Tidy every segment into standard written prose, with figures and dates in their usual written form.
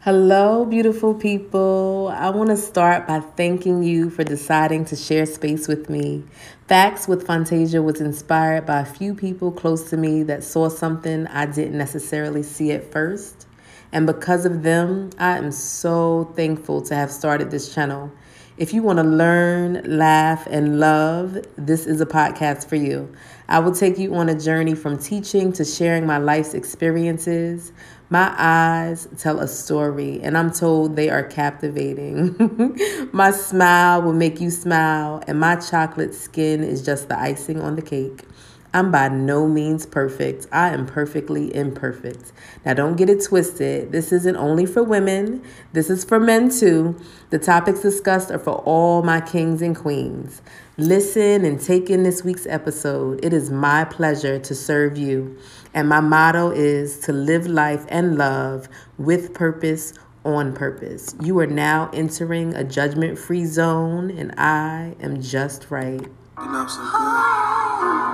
Hello, beautiful people. I want to start by thanking you for deciding to share space with me. Facts with Fantasia was inspired by a few people close to me that saw something I didn't necessarily see at first. And because of them, I am so thankful to have started this channel. If you want to learn, laugh, and love, this is a podcast for you. I will take you on a journey from teaching to sharing my life's experiences. My eyes tell a story, and I'm told they are captivating. My smile will make you smile, and my chocolate skin is just the icing on the cake. I'm by no means perfect. I am perfectly imperfect. Now, don't get it twisted. This isn't only for women, this is for men too. The topics discussed are for all my kings and queens. Listen and take in this week's episode. It is my pleasure to serve you. And my motto is to live life and love with purpose on purpose. You are now entering a judgment free zone, and I am just right. So good.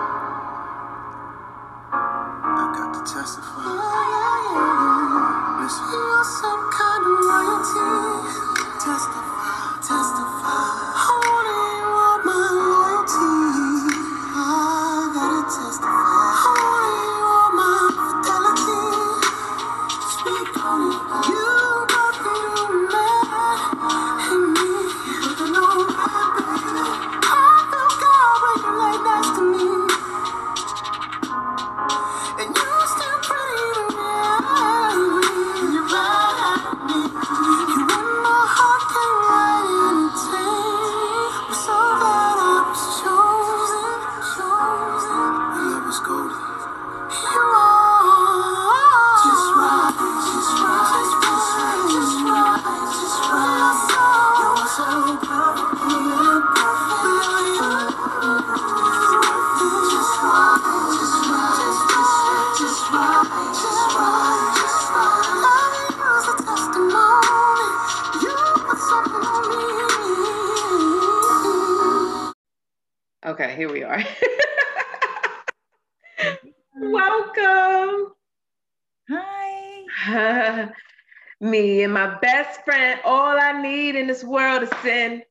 I got to testify. Listen. You're some kind of royalty. Testify, testify. I wanna hear all my loyalty. I gotta testify. I wanna hear all my fidelity. Speak on it. You got me mad and me. Looking all right, baby. I feel God when you lay next to me. And you still pretty to me. You're right at me. You in my heart can write anything. I'm so glad I was chosen, chosen. My love is golden. You are just right, just right, just right, just right, just right. You're so perfect, you're perfect. Just right, just right, just right, just right, just right. Love you as a testimony. You put something on me. Okay, here we are. Welcome. Hi. Me and my best friend, all I need in this world is sin.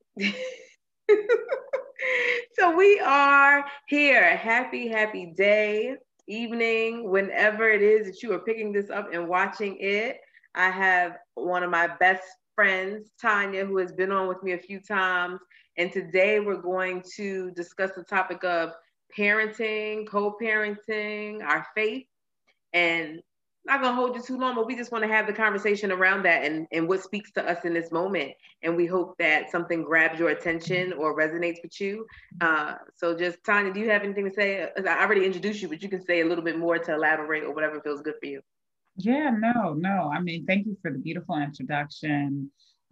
So we are here. Happy day, evening, whenever it is that you are picking this up and watching it. I have one of my best friends, Tanya, who has been on with me a few times. And today we're going to discuss the topic of parenting, co-parenting, our faith, and not gonna hold you too long, but we just want to have the conversation around that and what speaks to us in this moment. And we hope that something grabs your attention or resonates with you. So just Tanya, do you have anything to say? I already introduced you, but you can say a little bit more to elaborate or whatever feels good for you. Yeah, no. I mean, thank you for the beautiful introduction.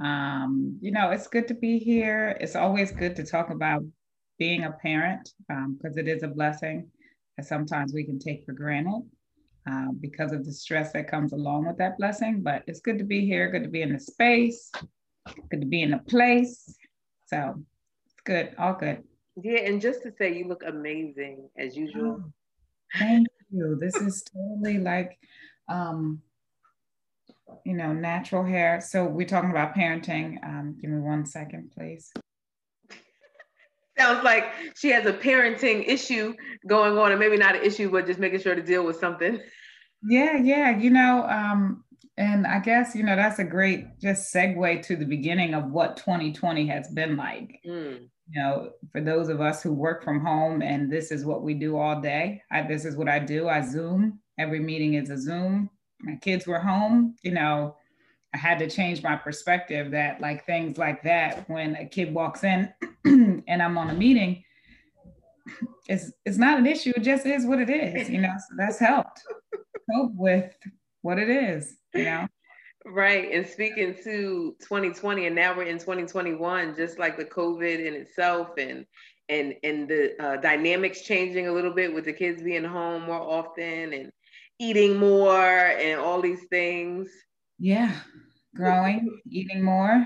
It's good to be here. It's always good to talk about being a parent because it is a blessing that sometimes we can take for granted because of the stress that comes along with that blessing. But it's good to be here, good to be in the space, good to be in the place. So it's good, all good. Yeah, and just to say, you look amazing as usual. Oh, thank you. This is totally like, um, natural hair. So we're talking about parenting. Give me 1 second, please. Sounds like she has a parenting issue going on, and maybe not an issue, but just making sure to deal with something. Yeah. And I guess, that's a great just segue to the beginning of what 2020 has been like. For those of us who work from home and this is what we do all day, this is what I do. I Zoom. Every meeting is a Zoom. My kids were home, I had to change my perspective that like things like that, when a kid walks in and I'm on a meeting, it's not an issue. It just is what it is, so that's helped cope with what it is. Right. And speaking to 2020, and now we're in 2021, just like the COVID in itself and the dynamics changing a little bit with the kids being home more often and eating more and all these things. Yeah. Growing, eating more,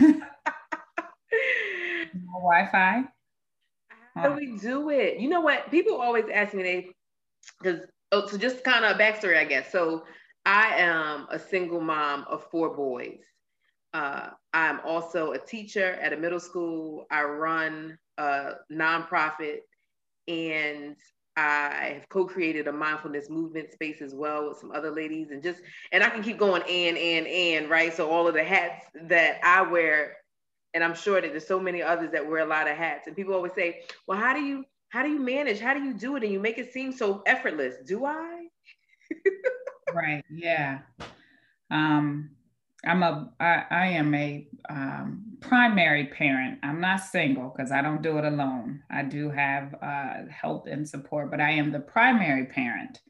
more Wi-Fi. How do we do it? You know what? People always ask me, so just kind of backstory, I guess. So I am a single mom of 4 boys. I'm also a teacher at a middle school. I run a nonprofit, and I have co-created a mindfulness movement space as well with some other ladies, and I can keep going and right. So all of the hats that I wear, and I'm sure that there's so many others that wear a lot of hats. And people always say, "Well, how do you manage? How do you do it?" And you make it seem so effortless. Do I? Right. Yeah. Um, I am a primary parent. I'm not single because I don't do it alone. I do have help and support, but I am the primary parent.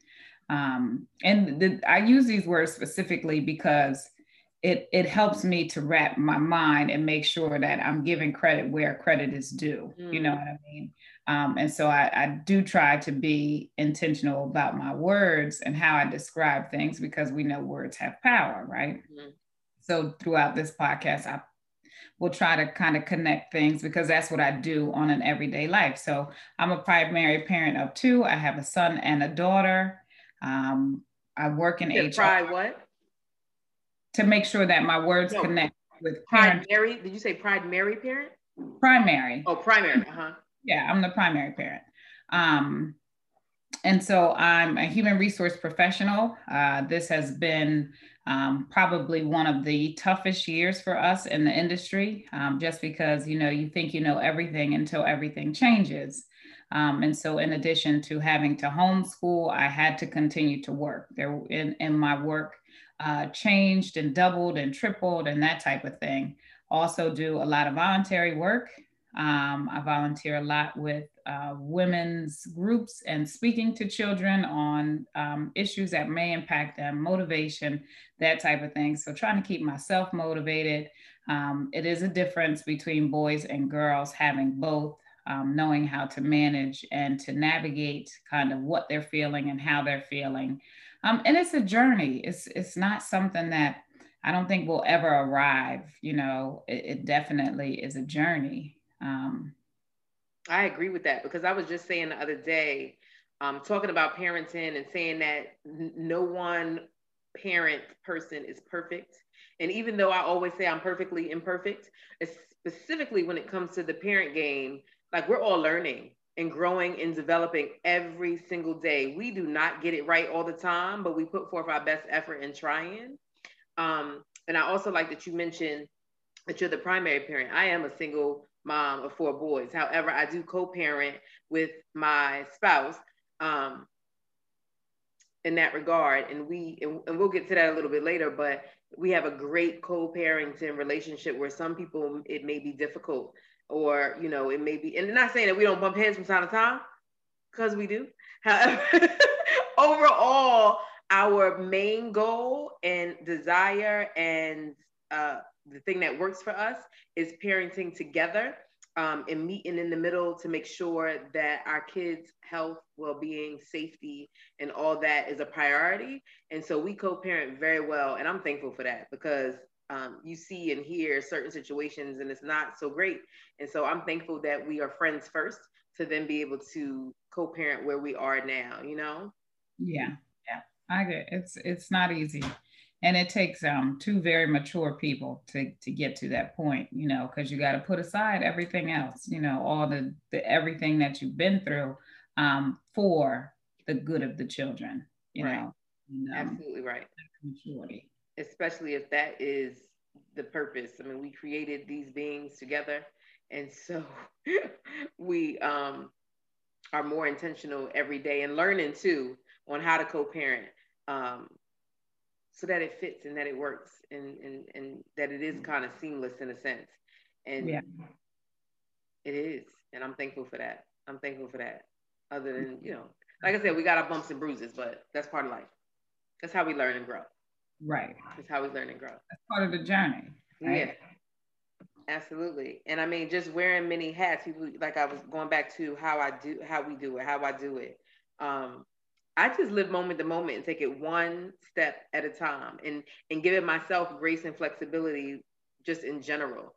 I use these words specifically because it helps me to wrap my mind and make sure that I'm giving credit where credit is due. You know what I mean? And so I do try to be intentional about my words and how I describe things because we know words have power, right? So throughout this podcast, I will try to kind of connect things because that's what I do on an everyday life. So I'm a primary parent of 2. I have a son and a daughter. I work in HR. Pride what? To make sure that my words connect with parents. Primary? Did you say primary parent? Primary. Oh, primary. Uh-huh. Yeah, I'm the primary parent. And so I'm a human resource professional. This has been probably one of the toughest years for us in the industry, just because, you think you know everything until everything changes. And so in addition to having to homeschool, I had to continue to work. In my work changed and doubled and tripled and that type of thing. Also do a lot of voluntary work. I volunteer a lot with women's groups and speaking to children on issues that may impact them, motivation, that type of thing. So trying to keep myself motivated. It is a difference between boys and girls having both, knowing how to manage and to navigate kind of what they're feeling and how they're feeling. And it's a journey. It's not something that I don't think will ever arrive. It definitely is a journey. I agree with that because I was just saying the other day, talking about parenting and saying that no one person is perfect. And even though I always say I'm perfectly imperfect, specifically when it comes to the parent game, like we're all learning and growing and developing every single day. We do not get it right all the time, but we put forth our best effort in trying. And I also like that you mentioned that you're the primary parent. I am a single mom of 4 boys. However, I do co-parent with my spouse in that regard. And we'll get to that a little bit later, but we have a great co-parenting relationship where some people, it may be difficult or, it may be, and not saying that we don't bump heads from time to time, because we do. However, overall, our main goal and desire and the thing that works for us is parenting together and meeting in the middle to make sure that our kids' health, well-being, safety, and all that is a priority. And so we co-parent very well. And I'm thankful for that because you see and hear certain situations and it's not so great. And so I'm thankful that we are friends first to then be able to co-parent where we are now, Yeah. I get it's not easy. And it takes 2 very mature people to get to that point, because you got to put aside everything else, all the everything that you've been through for the good of the children, right. Absolutely right. Maturity. Especially if that is the purpose. I mean, we created these beings together. And so we are more intentional every day and learning too on how to co-parent. So that it fits and that it works and that it is kind of seamless in a sense. And yeah. It is. And I'm thankful for that. Other than, like I said, we got our bumps and bruises, but that's part of life. That's how we learn and grow. Right. That's how we learn and grow. That's part of the journey. Right? Yeah. Absolutely. And I mean, just wearing many hats, people, like I was going back to how I do it. I just live moment to moment and take it one step at a time and giving myself grace and flexibility just in general.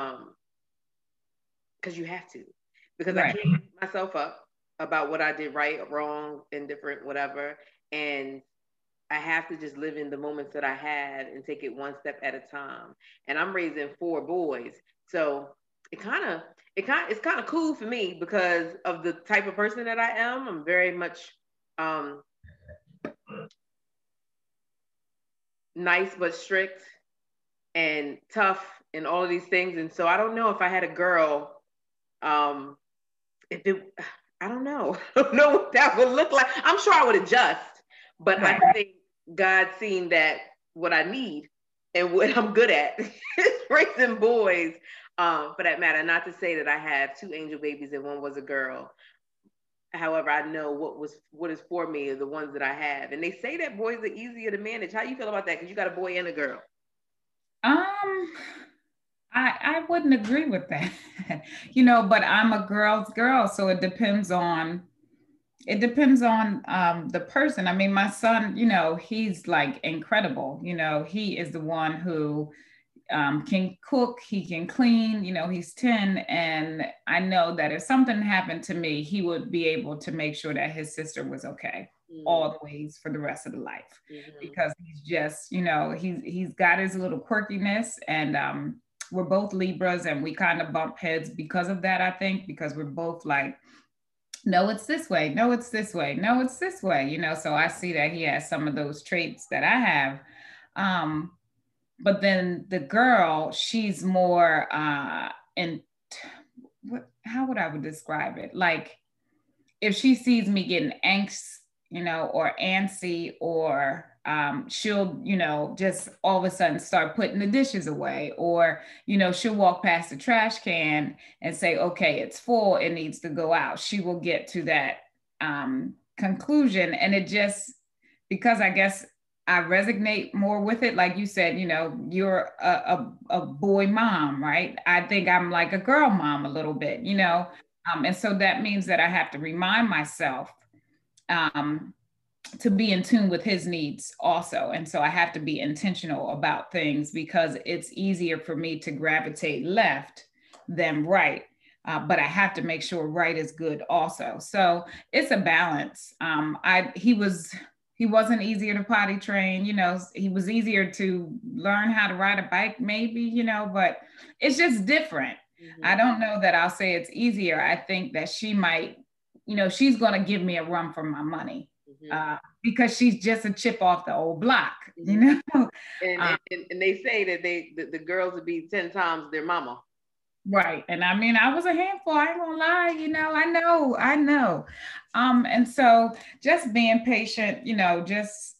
Because you have to. Because right. I can't beat myself up about what I did right or wrong, indifferent, whatever. And I have to just live in the moments that I have and take it one step at a time. And I'm raising 4 boys. So it kind of it's kind of cool for me because of the type of person that I am. I'm very much um, nice but strict and tough and all of these things. And so I don't know if I had a girl, if it, I don't know. I don't know what that would look like. I'm sure I would adjust, but I think God seen that what I need and what I'm good at is raising boys. For that matter, not to say that I have 2 angel babies and one was a girl. However, I know what is for me are the ones that I have. And they say that boys are easier to manage. How you feel about that? Because you got a boy and a girl. I wouldn't agree with that, but I'm a girl's girl. So it depends on the person. I mean, my son, he's like incredible. He is the one who can cook, he can clean, he's 10. And I know that if something happened to me, he would be able to make sure that his sister was okay all the ways for the rest of the life. Because he's just, he's got his little quirkiness, and we're both Libras, and we kind of bump heads because of that, I think, because we're both like, no, it's this way. No, it's this way. No, it's this way. So I see that he has some of those traits that I have. But then the girl, she's more how would I describe it? Like if she sees me getting angst, or antsy, or she'll, just all of a sudden start putting the dishes away, or, she'll walk past the trash can and say, okay, it's full, it needs to go out. She will get to that conclusion. And it just, because I guess I resonate more with it. Like you said, you're a boy mom, right? I think I'm like a girl mom a little bit, and so that means that I have to remind myself to be in tune with his needs also. And so I have to be intentional about things, because it's easier for me to gravitate left than right. But I have to make sure right is good also. So it's a balance. He wasn't easier to potty train, he was easier to learn how to ride a bike, maybe, but it's just different. I don't know that I'll say it's easier. I think that she might, she's going to give me a run for my money because she's just a chip off the old block, And they say that the girls would be 10 times their mama. Right. And I mean, I was a handful, I ain't gonna lie, I know. And so just being patient, just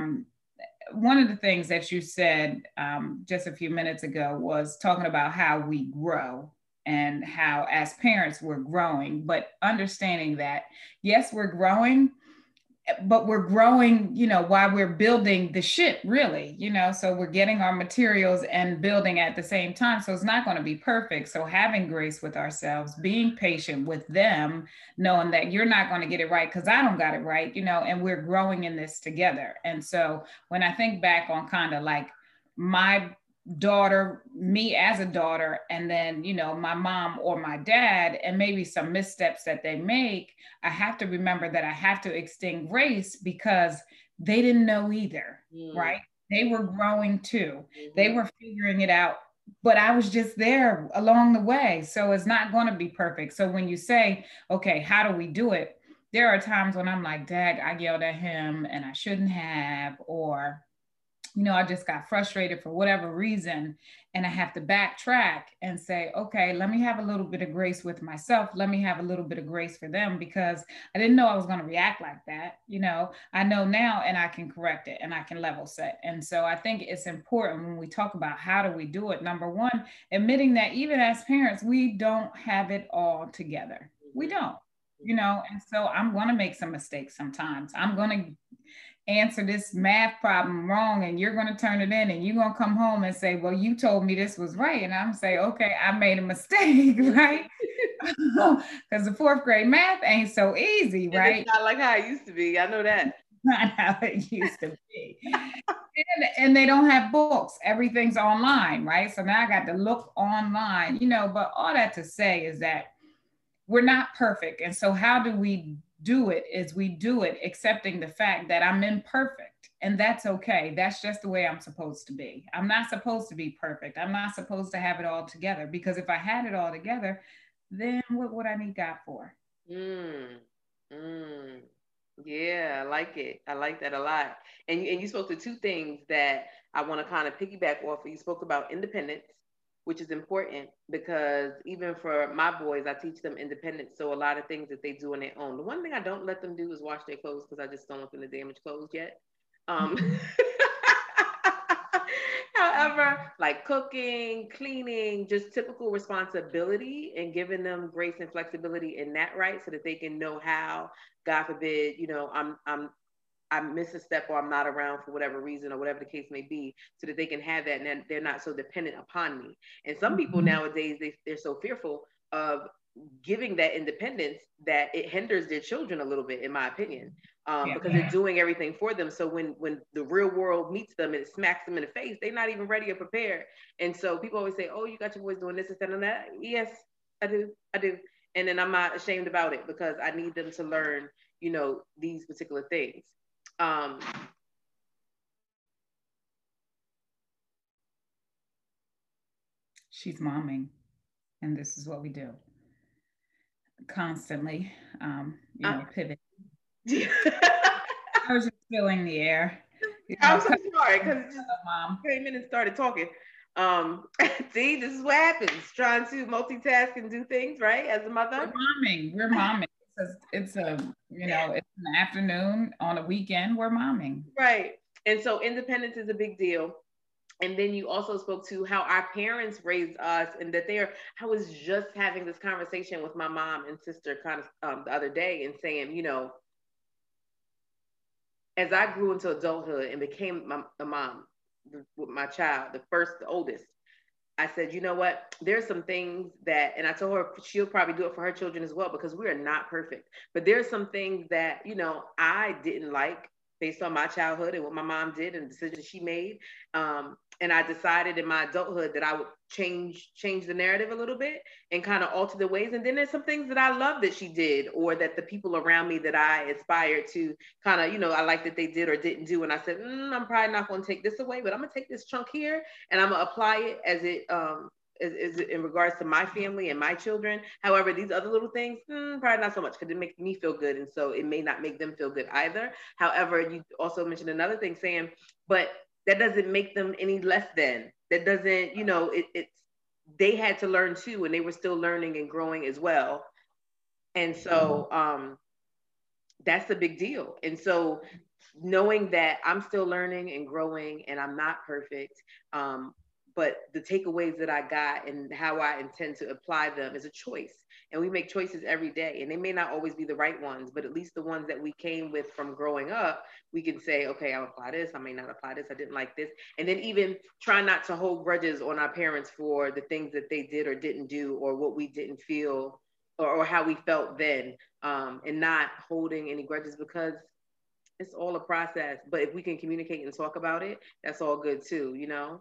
one of the things that you said just a few minutes ago was talking about how we grow and how as parents we're growing, but understanding that, yes, we're growing, but we're growing, while we're building the ship, really, so we're getting our materials and building at the same time. So it's not going to be perfect. So having grace with ourselves, being patient with them, knowing that you're not going to get it right because I don't got it right, and we're growing in this together. And so when I think back on kind of like my daughter, me as a daughter, and then, my mom or my dad, and maybe some missteps that they make, I have to remember that I have to extend grace because they didn't know either, right? They were growing too. They were figuring it out, but I was just there along the way. So it's not going to be perfect. So when you say, okay, how do we do it? There are times when I'm like, Dad, I yelled at him and I shouldn't have, or I just got frustrated for whatever reason, and I have to backtrack and say, okay, let me have a little bit of grace with myself. Let me have a little bit of grace for them, because I didn't know I was going to react like that. I know now, and I can correct it and I can level set. And so I think it's important when we talk about how do we do it. Number one, admitting that even as parents, we don't have it all together. We don't, and so I'm going to make some mistakes sometimes. I'm going to answer this math problem wrong, and you're going to turn it in, and you're going to come home and say, well, you told me this was right. And I'm say, okay, I made a mistake, right? Because the 4th grade math ain't so easy, right? It's not like how it used to be. I know that. Not how it used to be. and they don't have books. Everything's online, right? So now I got to look online, but all that to say is that we're not perfect. And so how do we do it is we do it accepting the fact that I'm imperfect, and that's okay. That's just the way I'm supposed to be. I'm not supposed to be perfect. I'm not supposed to have it all together, because if I had it all together, then what would I need God for? Mm, mm. Yeah, I like it. I like that a lot. And you spoke to two things that I want to kind of piggyback off of. You spoke about independence, which is important because even for my boys, I teach them independence. So a lot of things that they do on their own. The one thing I don't let them do is wash their clothes because I just don't want them to damage clothes yet. However, like cooking, cleaning, just typical responsibility and giving them grace and flexibility in that, right? So that they can know how, God forbid, I miss a step or I'm not around for whatever reason or whatever the case may be, so that they can have that and then they're not so dependent upon me. And some people nowadays, they're so fearful of giving that independence that it hinders their children a little bit, in my opinion, because they're doing everything for them. So when the real world meets them and it smacks them in the face, they're not even ready or prepared. And so people always say, oh, you got your boys doing this, and that. Yes, I do. And then I'm not ashamed about it because I need them to learn, these particular things. She's momming, and this is what we do constantly. Pivot. I was just filling the air. I'm so sorry because it just came in and started talking. See, this is what happens trying to multitask and do things, right? As a mother, we're momming. It's an afternoon on a weekend. We're momming, right? And so independence is a big deal. And then you also spoke to how our parents raised us, and that I was just having this conversation with my mom and sister kind of the other day, and saying, as I grew into adulthood and became a mom with my child, the oldest, I said, you know what? There's some things that, and I told her she'll probably do it for her children as well, because we are not perfect. But there's some things that, I didn't like based on my childhood and what my mom did and the decisions she made. And I decided in my adulthood that I would change the narrative a little bit and kind of alter the ways. And then there's some things that I love that she did, or that the people around me that I aspired to kind of, I like that they did or didn't do. And I said, I'm probably not going to take this away, but I'm going to take this chunk here and I'm going to apply it as it is in regards to my family and my children. However, these other little things, probably not so much, because it makes me feel good. And so it may not make them feel good either. However, you also mentioned another thing saying, but that doesn't make them any less than. That doesn't, it's they had to learn too, and they were still learning and growing as well. And so that's a big deal. And so knowing that I'm still learning and growing and I'm not perfect, but the takeaways that I got and how I intend to apply them is a choice. And we make choices every day, and they may not always be the right ones, but at least the ones that we came with from growing up, we can say, okay, I'll apply this. I may not apply this. I didn't like this. And then even try not to hold grudges on our parents for the things that they did or didn't do, or what we didn't feel, or how we felt then, and not holding any grudges, because it's all a process. But if we can communicate and talk about it, that's all good too,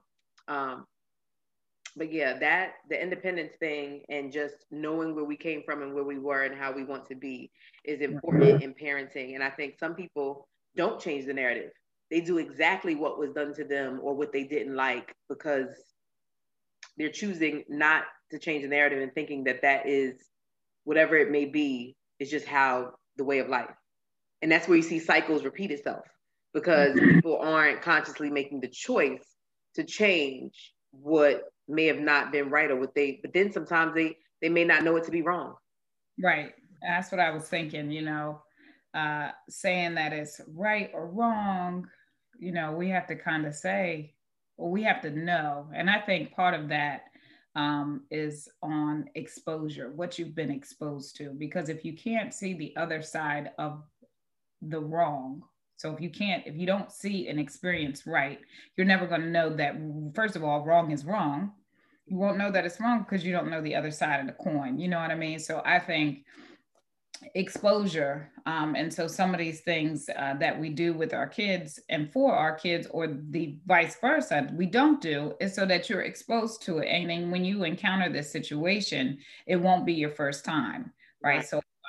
but yeah, the independence thing and just knowing where we came from and where we were and how we want to be is important in parenting. And I think some people don't change the narrative. They do exactly what was done to them or what they didn't like, because they're choosing not to change the narrative and thinking that is whatever it may be, is just how the way of life. And that's where you see cycles repeat itself, because people aren't consciously making the choice to change what may have not been right, or but then sometimes they may not know it to be wrong. Right. That's what I was thinking, saying that it's right or wrong, we have to kind of say, well, we have to know. And I think part of that is on exposure, what you've been exposed to, because if you can't see the other side of the wrong, so if you don't see and experience right, you're never going to know that, first of all, wrong is wrong. You won't know that it's wrong because you don't know the other side of the coin. You know what I mean? So I think exposure. And so some of these things that we do with our kids and for our kids, or the vice versa, we don't do, is so that you're exposed to it. And then when you encounter this situation, it won't be your first time, right? So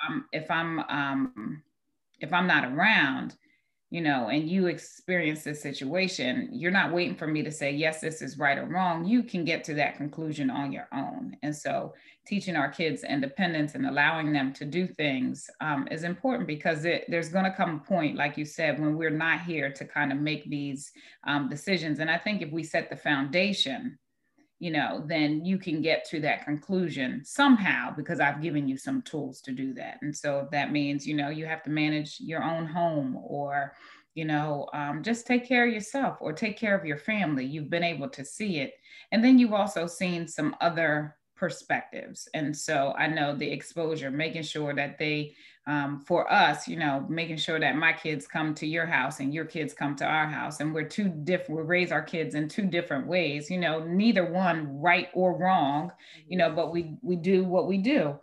if I'm not around, you know, and you experience this situation, you're not waiting for me to say, yes, this is right or wrong. You can get to that conclusion on your own. And so teaching our kids independence and allowing them to do things is important, because there's going to come a point, like you said, when we're not here to kind of make these decisions. And I think if we set the foundation, you know, then you can get to that conclusion somehow, because I've given you some tools to do that. And so if that means, you know, you have to manage your own home, or, you know, just take care of yourself or take care of your family, you've been able to see it. And then you've also seen some other perspectives. And so I know the exposure, making sure that they, for us, you know, making sure that my kids come to your house and your kids come to our house, and we're two different, we raise our kids in two different ways, you know, neither one right or wrong, you know, but we do what we do.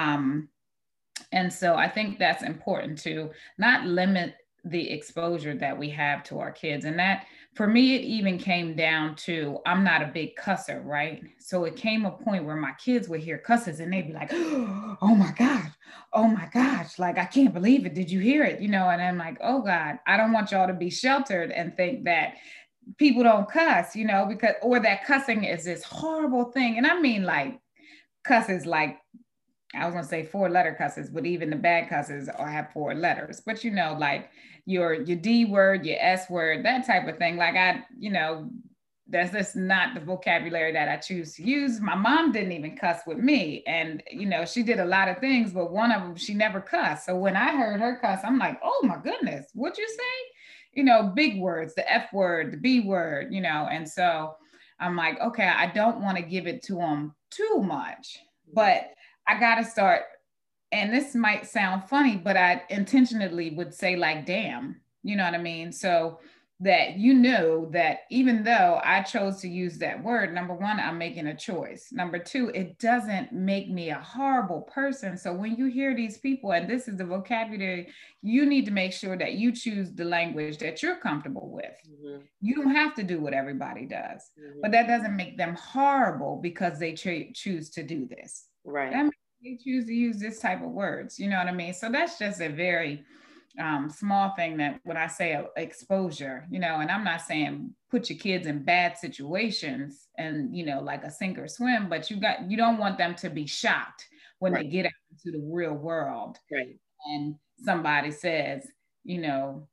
And so I think that's important to not limit the exposure that we have to our kids. And that, for me, it even came down to, I'm not a big cusser, right? So it came a point where my kids would hear cusses and they'd be like, oh my God, oh my gosh, like, I can't believe it. Did you hear it? You know, and I'm like, oh God, I don't want y'all to be sheltered and think that people don't cuss, you know, because, or that cussing is this horrible thing. And I mean, like, cusses, like, I was gonna say 4-letter cusses, but even the bad cusses have 4 letters. But you know, like your D word, your S word, that type of thing. Like, you know, that's just not the vocabulary that I choose to use. My mom didn't even cuss with me, and you know, she did a lot of things, but one of them, she never cussed. So when I heard her cuss, I'm like, oh my goodness, what'd you say? You know, big words, the F word, the B word, you know. And so I'm like, okay, I don't want to give it to them too much, but I got to start, and this might sound funny, but I intentionally would say, like, damn, you know what I mean? So that, you know, that even though I chose to use that word, number one, I'm making a choice. Number two, it doesn't make me a horrible person. So when you hear these people, and this is the vocabulary, you need to make sure that you choose the language that you're comfortable with. Mm-hmm. You don't have to do what everybody does, mm-hmm. but that doesn't make them horrible because they choose to do this. Right. That means they choose to use this type of words, you know what I mean? So that's just a very small thing, that when I say exposure, you know, and I'm not saying put your kids in bad situations and, you know, like a sink or swim, but you don't want them to be shocked when they get out into the real world. Right. And somebody says, you know,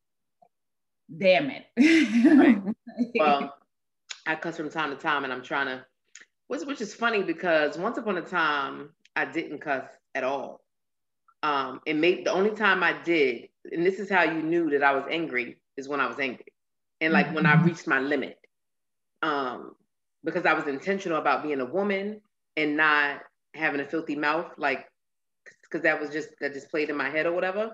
damn it. Right. Well, I cuss from time to time, and I'm trying to, which is funny, because once upon a time I didn't cuss at all. The only time I did, and this is how you knew that I was angry, is when I was angry, and like when I reached my limit, because I was intentional about being a woman and not having a filthy mouth, like, because that just played in my head or whatever.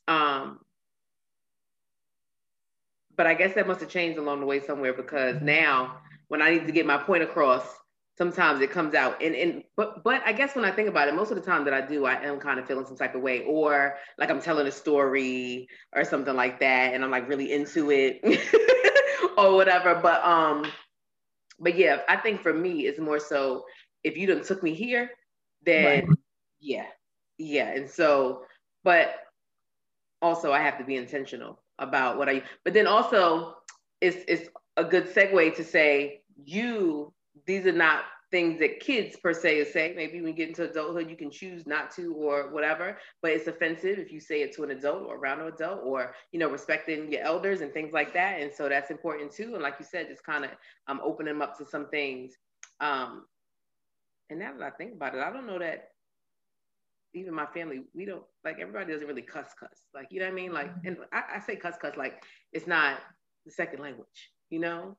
But I guess that must have changed along the way somewhere, because now when I need to get my point across, sometimes it comes out. But I guess when I think about it, most of the time that I do, I am kind of feeling some type of way, or like I'm telling a story or something like that, and I'm like really into it or whatever. But yeah, I think for me, it's more so, if you done took me here, then yeah. And so, but also I have to be intentional about what but then also it's a good segue to say, these are not things that kids per se say. Maybe when you get into adulthood, you can choose not to or whatever, but it's offensive if you say it to an adult or around an adult, or, you know, respecting your elders and things like that. And so that's important too. And like you said, just kind of open them up to some things. And now that I think about it, I don't know that even my family, we don't, like, everybody doesn't really cuss. Like, you know what I mean? Like, and I say cuss, like it's not the second language, you know?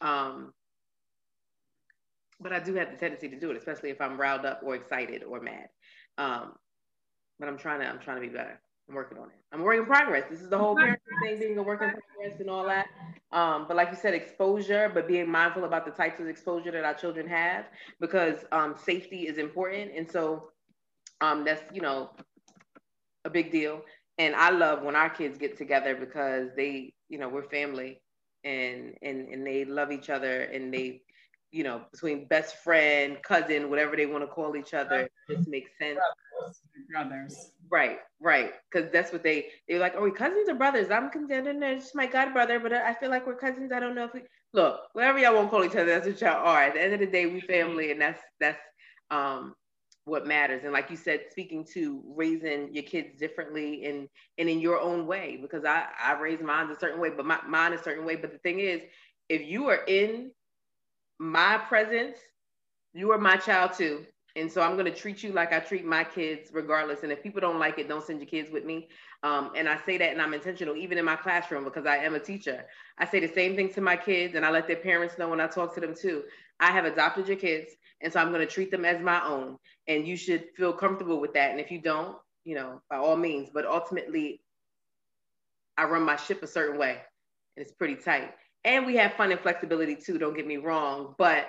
But I do have the tendency to do it, especially if I'm riled up or excited or mad. But I'm trying to be better. I'm working on it. I'm a work in progress. This is the whole parenting thing, being a work in progress and all that. But like you said, exposure, but being mindful about the types of exposure that our children have, because safety is important. And so that's, you know, a big deal. And I love when our kids get together, because they, you know, we're family, and they love each other, and they, between best friend, cousin, whatever they want to call each other. This makes sense. Brothers. Right. Because that's what they're like, are we cousins or brothers? I'm considered just my god brother, but I feel like we're cousins. I don't know if we look, whatever y'all want to call each other, that's what y'all are. At the end of the day, we family, and that's what matters. And like you said, speaking to raising your kids differently and in your own way, because I raised mine a certain way, but mine a certain way. But the thing is, if you are in my presence, you are my child too. And so I'm going to treat you like I treat my kids regardless. And if people don't like it, don't send your kids with me. And I say that, and I'm intentional, even in my classroom, because I am a teacher. I say the same thing to my kids, and I let their parents know when I talk to them too. I have adopted your kids, and so I'm going to treat them as my own. And you should feel comfortable with that. And if you don't, by all means. But ultimately, I run my ship a certain way, and it's pretty tight. And we have fun and flexibility too, don't get me wrong. But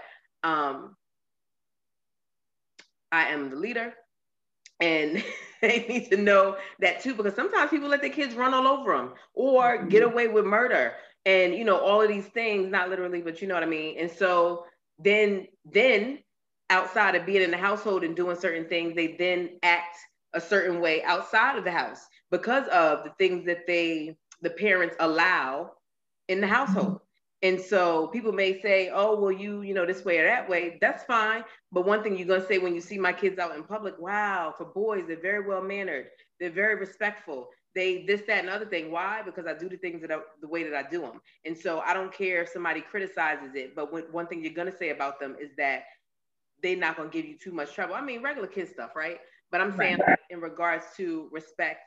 I am the leader, and they need to know that too, because sometimes people let their kids run all over them or get away with murder and all of these things, not literally, but you know what I mean. And so then outside of being in the household and doing certain things, they then act a certain way outside of the house because of the things that the parents allow in the household. And so people may say, oh, well, this way or that way. That's fine. But one thing you're going to say when you see my kids out in public, wow, for boys, they're very well mannered. They're very respectful. They this, that, and other thing. Why? Because I do the things the way that I do them. And so I don't care if somebody criticizes it. But one thing you're going to say about them is that they're not going to give you too much trouble. I mean, regular kid stuff, right? But I'm saying in regards to respect,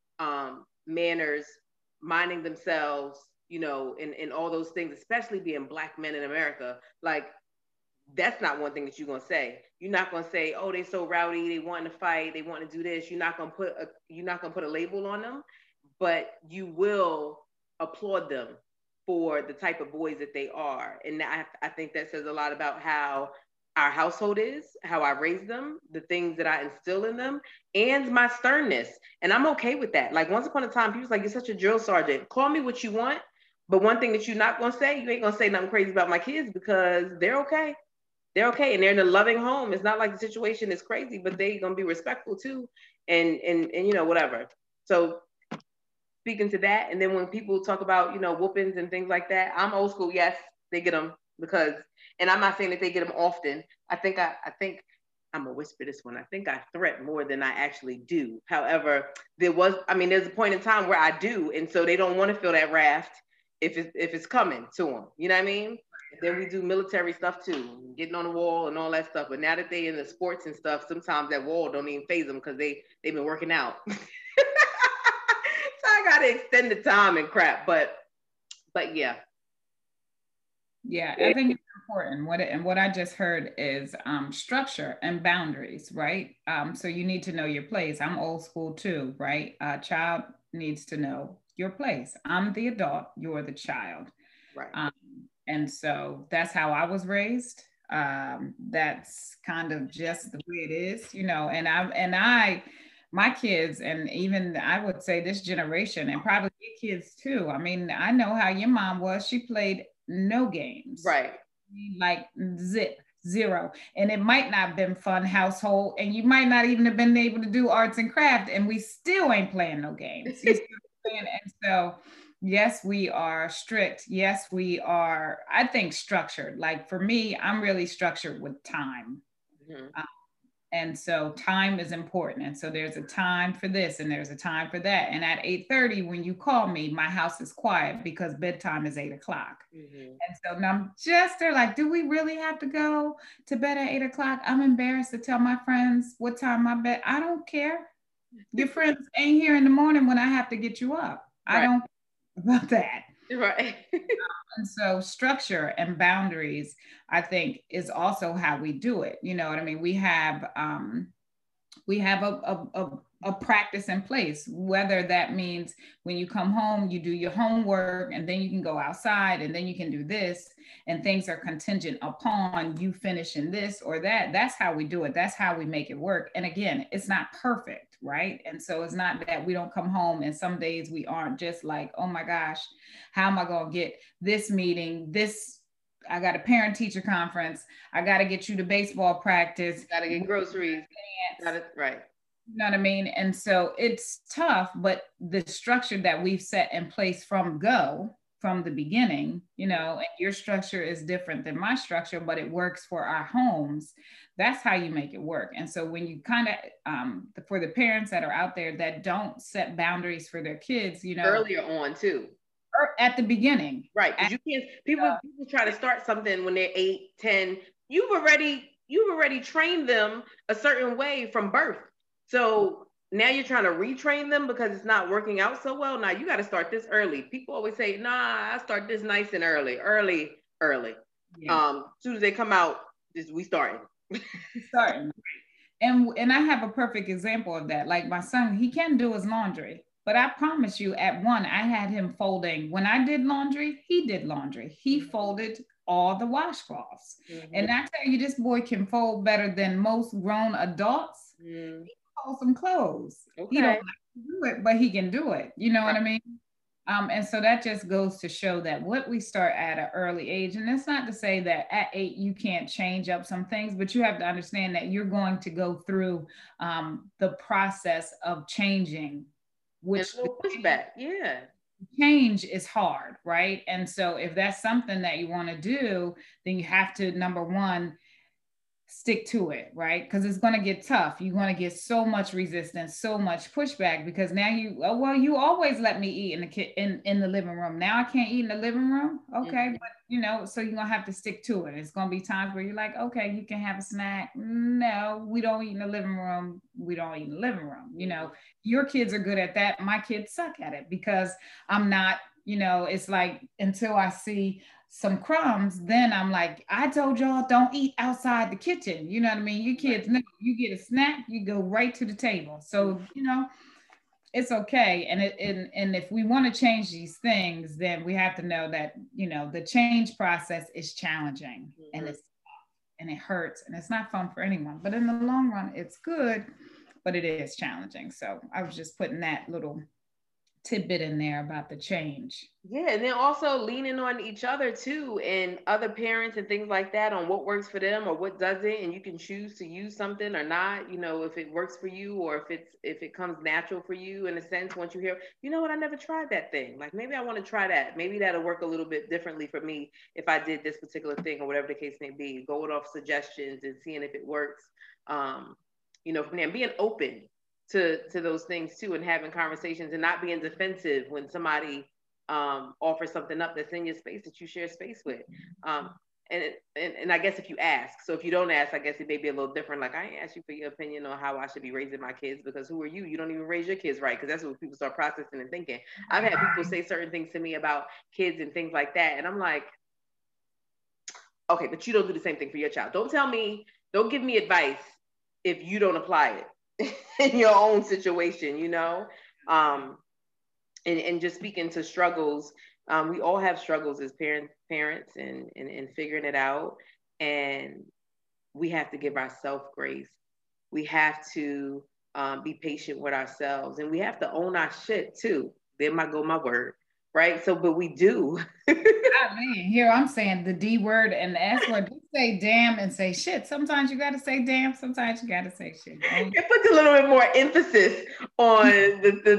manners, minding themselves, and all those things, especially being Black men in America, like that's not one thing that you're going to say. You're not going to say, oh, they so rowdy, they want to fight, they want to do this. You're not going to put a label on them, but you will applaud them for the type of boys that they are. And I think that says a lot about how our household is, how I raise them, the things that I instill in them, and my sternness. And I'm okay with that. Like once upon a time, people was like, you're such a drill sergeant. Call me what you want. But one thing that you're not going to say, you ain't going to say nothing crazy about my kids because they're okay. They're okay. And they're in a loving home. It's not like the situation is crazy, but they're going to be respectful too. And whatever. So speaking to that. And then when people talk about, whoopings and things like that, I'm old school. Yes, they get them because, and I'm not saying that they get them often. I think I'm gonna whisper this one. I think I threat more than I actually do. However, there's a point in time where I do. And so they don't want to feel that wrath if it's coming to them, you know what I mean? And then we do military stuff too, getting on the wall and all that stuff. But now that they in the sports and stuff, sometimes that wall don't even faze them because they've been working out. So I gotta extend the time and crap. But yeah. Yeah, I think it's important. What I just heard is structure and boundaries, right? So you need to know your place. I'm old school too, right? A child needs to know your place. I'm the adult, you're the child. Right. And so that's how I was raised. That's kind of just the way it is, and my kids, and even I would say this generation, and probably your kids too. I mean, I know how your mom was. She played no games. Right. Like zero. And it might not have been fun household, and you might not even have been able to do arts and craft, and we still ain't playing no games. And so, yes, we are strict. Yes, we are, I think, structured. Like for me, I'm really structured with time. Mm-hmm. And so time is important. And so there's a time for this and there's a time for that. And at 8:30, when you call me, my house is quiet because bedtime is 8 o'clock. Mm-hmm. And so now they're like, do we really have to go to bed at 8 o'clock? I'm embarrassed to tell my friends what time my bed. I don't care. Your friends ain't here in the morning when I have to get you up. Right. I don't care about that. Right. And so structure and boundaries, I think, is also how we do it. You know what I mean? We have a practice in place, whether that means when you come home, you do your homework and then you can go outside and then you can do this, and things are contingent upon you finishing this or that. That's how we do it. That's how we make it work. And again, it's not perfect, right? And so it's not that we don't come home and some days we aren't just like, oh my gosh, how am I going to get this meeting, this I got a parent teacher conference. I got to get you to baseball practice. Got to get groceries. Got it right. You know what I mean? And so it's tough, but the structure that we've set in place from the beginning, you know, and your structure is different than my structure, but it works for our homes. That's how you make it work. And so when you kind of, for the parents that are out there that don't set boundaries for their kids, you know, earlier on too. Or at the beginning. Right. Because you can't, people try to start something when they're 8, 10. You've already trained them a certain way from birth. So now you're trying to retrain them because it's not working out so well. Now you got to start this early. People always say, nah, I start this nice and early. Yeah. As soon as they come out, we starting. And I have a perfect example of that. Like my son, he can do his laundry. But I promise you, at one, I had him folding. When I did laundry, he did laundry. He folded all the washcloths. And I tell you, this boy can fold better than most grown adults. He can fold some clothes. He don't like to do it, but he can do it. You know what I mean? And so that just goes to show that what we start at an early age, and it's not to say that at 8 you can't change up some things, but you have to understand that you're going to go through the process of changing. Which pushback, yeah. Change is hard, right? And so if that's something that you want to do, then you have to, number one, stick to it, right? Because it's going to get tough. You're going to get so much resistance, so much pushback, because now you always let me eat in the living room. Now I can't eat in the living room. Okay. But you know, so you're going to have to stick to it. It's going to be times where you're like, okay, you can have a snack. No, we don't eat in the living room. We don't eat in the living room. You know, your kids are good at that. My kids suck at it because I'm not, you know, it's like until I see some crumbs, then I'm like, I told y'all don't eat outside the kitchen. You know what I mean? You kids know you get a snack, you go right to the table. So, you know, it's okay. And if we want to change these things, then we have to know that, you know, the change process is challenging and it hurts and it's not fun for anyone. But in the long run, it's good, but it is challenging. So I was just putting that little tidbit in there about the change. Yeah, and then also leaning on each other too, and other parents and things like that on what works for them or what doesn't, and you can choose to use something or not, you know, if it works for you or if it comes natural for you in a sense. Once you hear, you know what, I never tried that thing, like maybe I want to try that, maybe that'll work a little bit differently for me if I did this particular thing or whatever the case may be, going off suggestions and seeing if it works, you know, from there, being open to those things too, and having conversations and not being defensive when somebody offers something up that's in your space that you share space with. And I guess if you ask, so if you don't ask, I guess it may be a little different. Like, I ain't asked you for your opinion on how I should be raising my kids, because who are you? You don't even raise your kids right, because that's what people start processing and thinking. I've had people say certain things to me about kids and things like that, and I'm like, okay, but you don't do the same thing for your child. Don't give me advice if you don't apply it in your own situation, you know? And just speaking to struggles, we all have struggles as parents and figuring it out. And we have to give ourselves grace. We have to be patient with ourselves, and we have to own our shit too. There might go my word, right? So, but we do. I mean, here I'm saying the D word and the S word. Just say damn and say shit. Sometimes you got to say damn. Sometimes you got to say shit. It puts a little bit more emphasis on the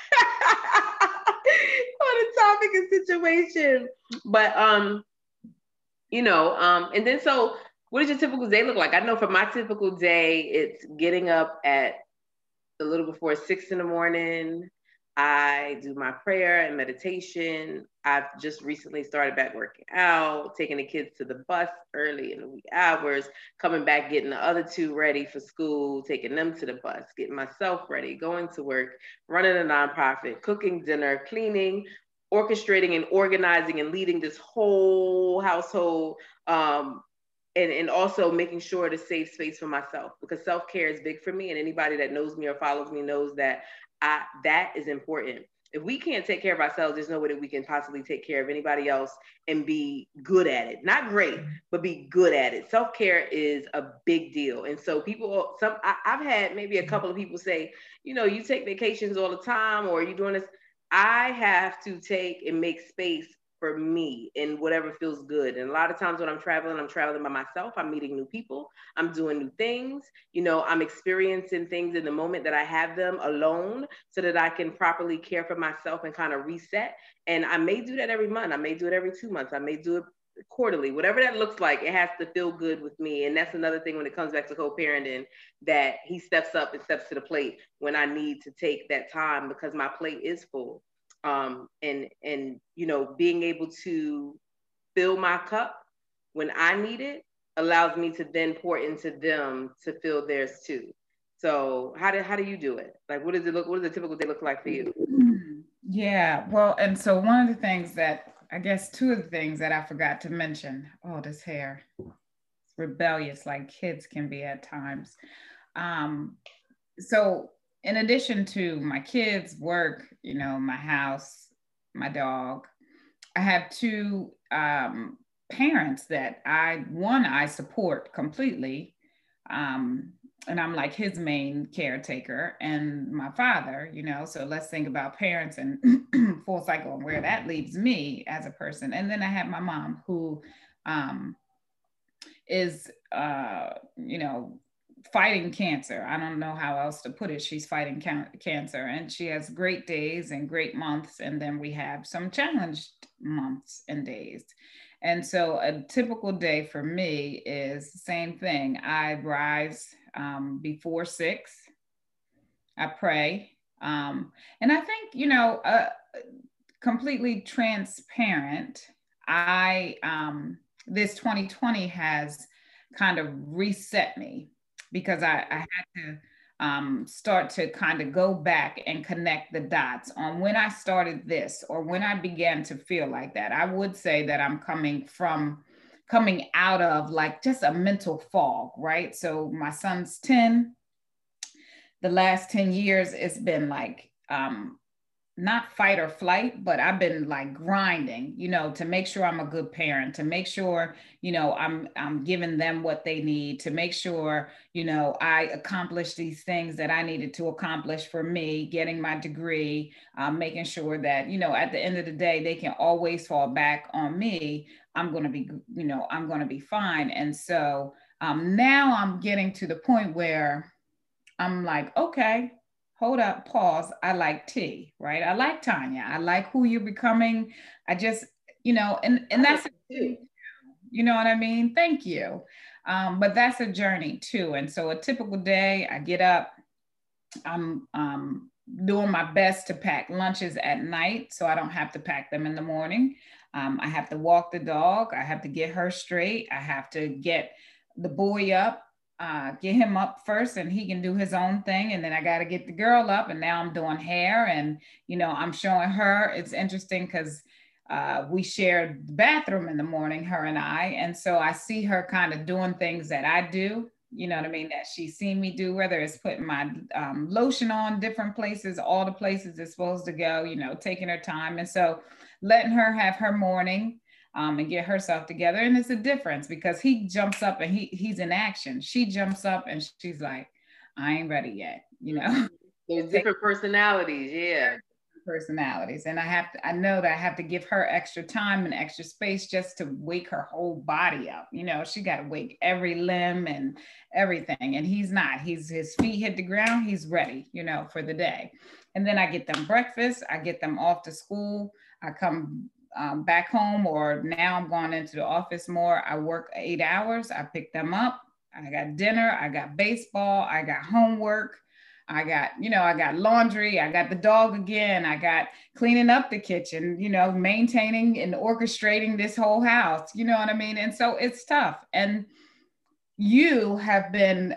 on the topic and situation. But you know, and then so what does your typical day look like? I know for my typical day, it's getting up at a little before 6 a.m. I do my prayer and meditation. I've just recently started back working out, taking the kids to the bus early in the wee hours, coming back, getting the other two ready for school, taking them to the bus, getting myself ready, going to work, running a nonprofit, cooking dinner, cleaning, orchestrating and organizing and leading this whole household, and also making sure to save space for myself, because self-care is big for me, and anybody that knows me or follows me knows that that is important. If we can't take care of ourselves, there's no way that we can possibly take care of anybody else and be good at it. Not great, but be good at it. Self-care is a big deal. And so I've had maybe a couple of people say, you know, you take vacations all the time, or you doing this. I have to take and make space for me and whatever feels good. And a lot of times when I'm traveling by myself. I'm meeting new people. I'm doing new things. You know, I'm experiencing things in the moment that I have them alone so that I can properly care for myself and kind of reset. And I may do that every month. I may do it every 2 months. I may do it quarterly, whatever that looks like. It has to feel good with me. And that's another thing when it comes back to co-parenting, that he steps up and steps to the plate when I need to take that time because my plate is full. And you know, being able to fill my cup when I need it allows me to then pour into them to fill theirs too. So how do you do it? Like, what does a typical day look like for you? Yeah, well, and so one of the things that I guess two of the things that I forgot to mention. Oh, this hair. It's rebellious like kids can be at times. So in addition to my kids, work, you know, my house, my dog, I have two parents that I support completely. And I'm like his main caretaker, and my father, you know, so let's think about parents and full cycle and where that leaves me as a person. And then I have my mom who is, you know, fighting cancer. I don't know how else to put it. She's fighting cancer, and she has great days and great months. And then we have some challenged months and days. And so a typical day for me is the same thing. I rise before 6. I pray. And I think, you know, completely transparent. This 2020 has kind of reset me because I had to start to kind of go back and connect the dots on when I started this or when I began to feel like that. I would say that I'm coming out of like just a mental fog, right? So my son's 10. The last 10 years, it's been like, not fight or flight, but I've been like grinding, you know, to make sure I'm a good parent, to make sure, you know, I'm giving them what they need, to make sure, you know, I accomplish these things that I needed to accomplish for me, getting my degree, making sure that, you know, at the end of the day, they can always fall back on me. I'm going to be, you know, I'm going to be fine. And so now I'm getting to the point where I'm like, okay, hold up, pause. I like T, right? I like Tanya. I like who you're becoming. I just, you know, and that's, you know what I mean? Thank you. But that's a journey too. And so a typical day, I get up, I'm doing my best to pack lunches at night so I don't have to pack them in the morning. I have to walk the dog. I have to get her straight. I have to get the boy up. Get him up first and he can do his own thing. And then I got to get the girl up, and now I'm doing hair, and, you know, I'm showing her. It's interesting because we shared the bathroom in the morning, her and I. And so I see her kind of doing things that I do, you know what I mean, that she's seen me do, whether it's putting my lotion on different places, all the places it's supposed to go, you know, taking her time. And so letting her have her morning. And get herself together. And it's a difference because he jumps up and he's in action. She jumps up and she's like, I ain't ready yet, you know. There's different personalities, yeah. Personalities. And I know that I have to give her extra time and extra space just to wake her whole body up. You know, she got to wake every limb and everything. And he's not. His feet hit the ground, he's ready, you know, for the day. And then I get them breakfast, I get them off to school, I come back home, or now I'm going into the office more. I work 8 hours. I pick them up. I got dinner. I got baseball. I got homework. I got, you know, I got laundry. I got the dog again. I got cleaning up the kitchen, you know, maintaining and orchestrating this whole house. You know what I mean? And so it's tough. And you have been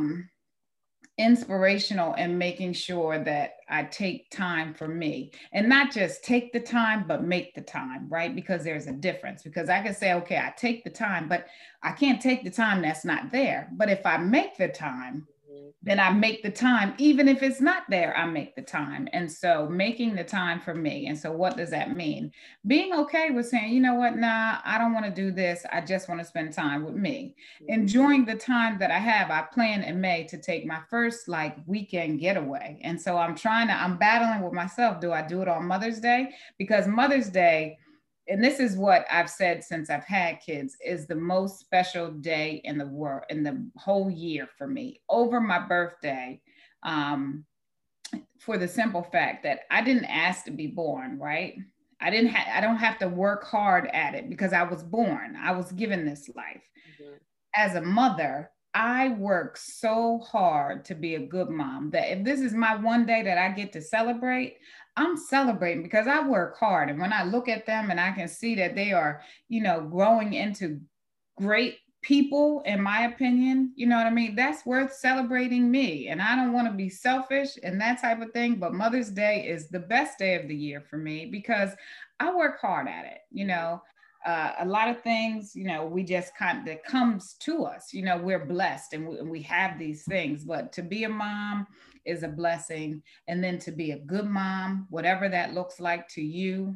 inspirational in making sure that I take time for me, and not just take the time, but make the time, right? Because there's a difference. Because I can say, okay, I take the time, but I can't take the time that's not there. But if I make the time, then I make the time. Even if it's not there, I make the time. And so making the time for me. And so what does that mean? Being okay with saying, you know what, nah, I don't want to do this. I just want to spend time with me. Enjoying the time that I have. I plan in May to take my first like weekend getaway. And so I'm battling with myself. Do I do it on Mother's Day? Because Mother's Day, and this is what I've said since I've had kids, is the most special day in the world, in the whole year for me, over my birthday. Um, for the simple fact that I didn't ask to be born, right? I don't have to work hard at it because I was born. I was given this life. Mm-hmm. As a mother, I work so hard to be a good mom that if this is my one day that I get to celebrate, I'm celebrating because I work hard. And when I look at them and I can see that they are, growing into great people, in my opinion, you know what I mean? That's worth celebrating me. And I don't want to be selfish and that type of thing. But Mother's Day is the best day of the year for me because I work hard at it. A lot of things, we just that comes to us. We're blessed and we have these things, but to be a mom is a blessing. And then to be a good mom, whatever that looks like to you,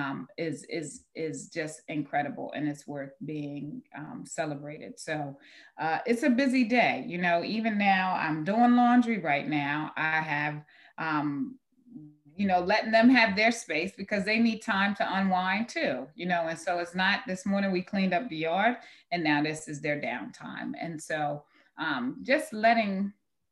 is just incredible, and it's worth being celebrated. So it's a busy day. Even now I'm doing laundry right now. I have letting them have their space because they need time to unwind too, and so it's not, this morning we cleaned up the yard and now this is their downtime. And so just letting,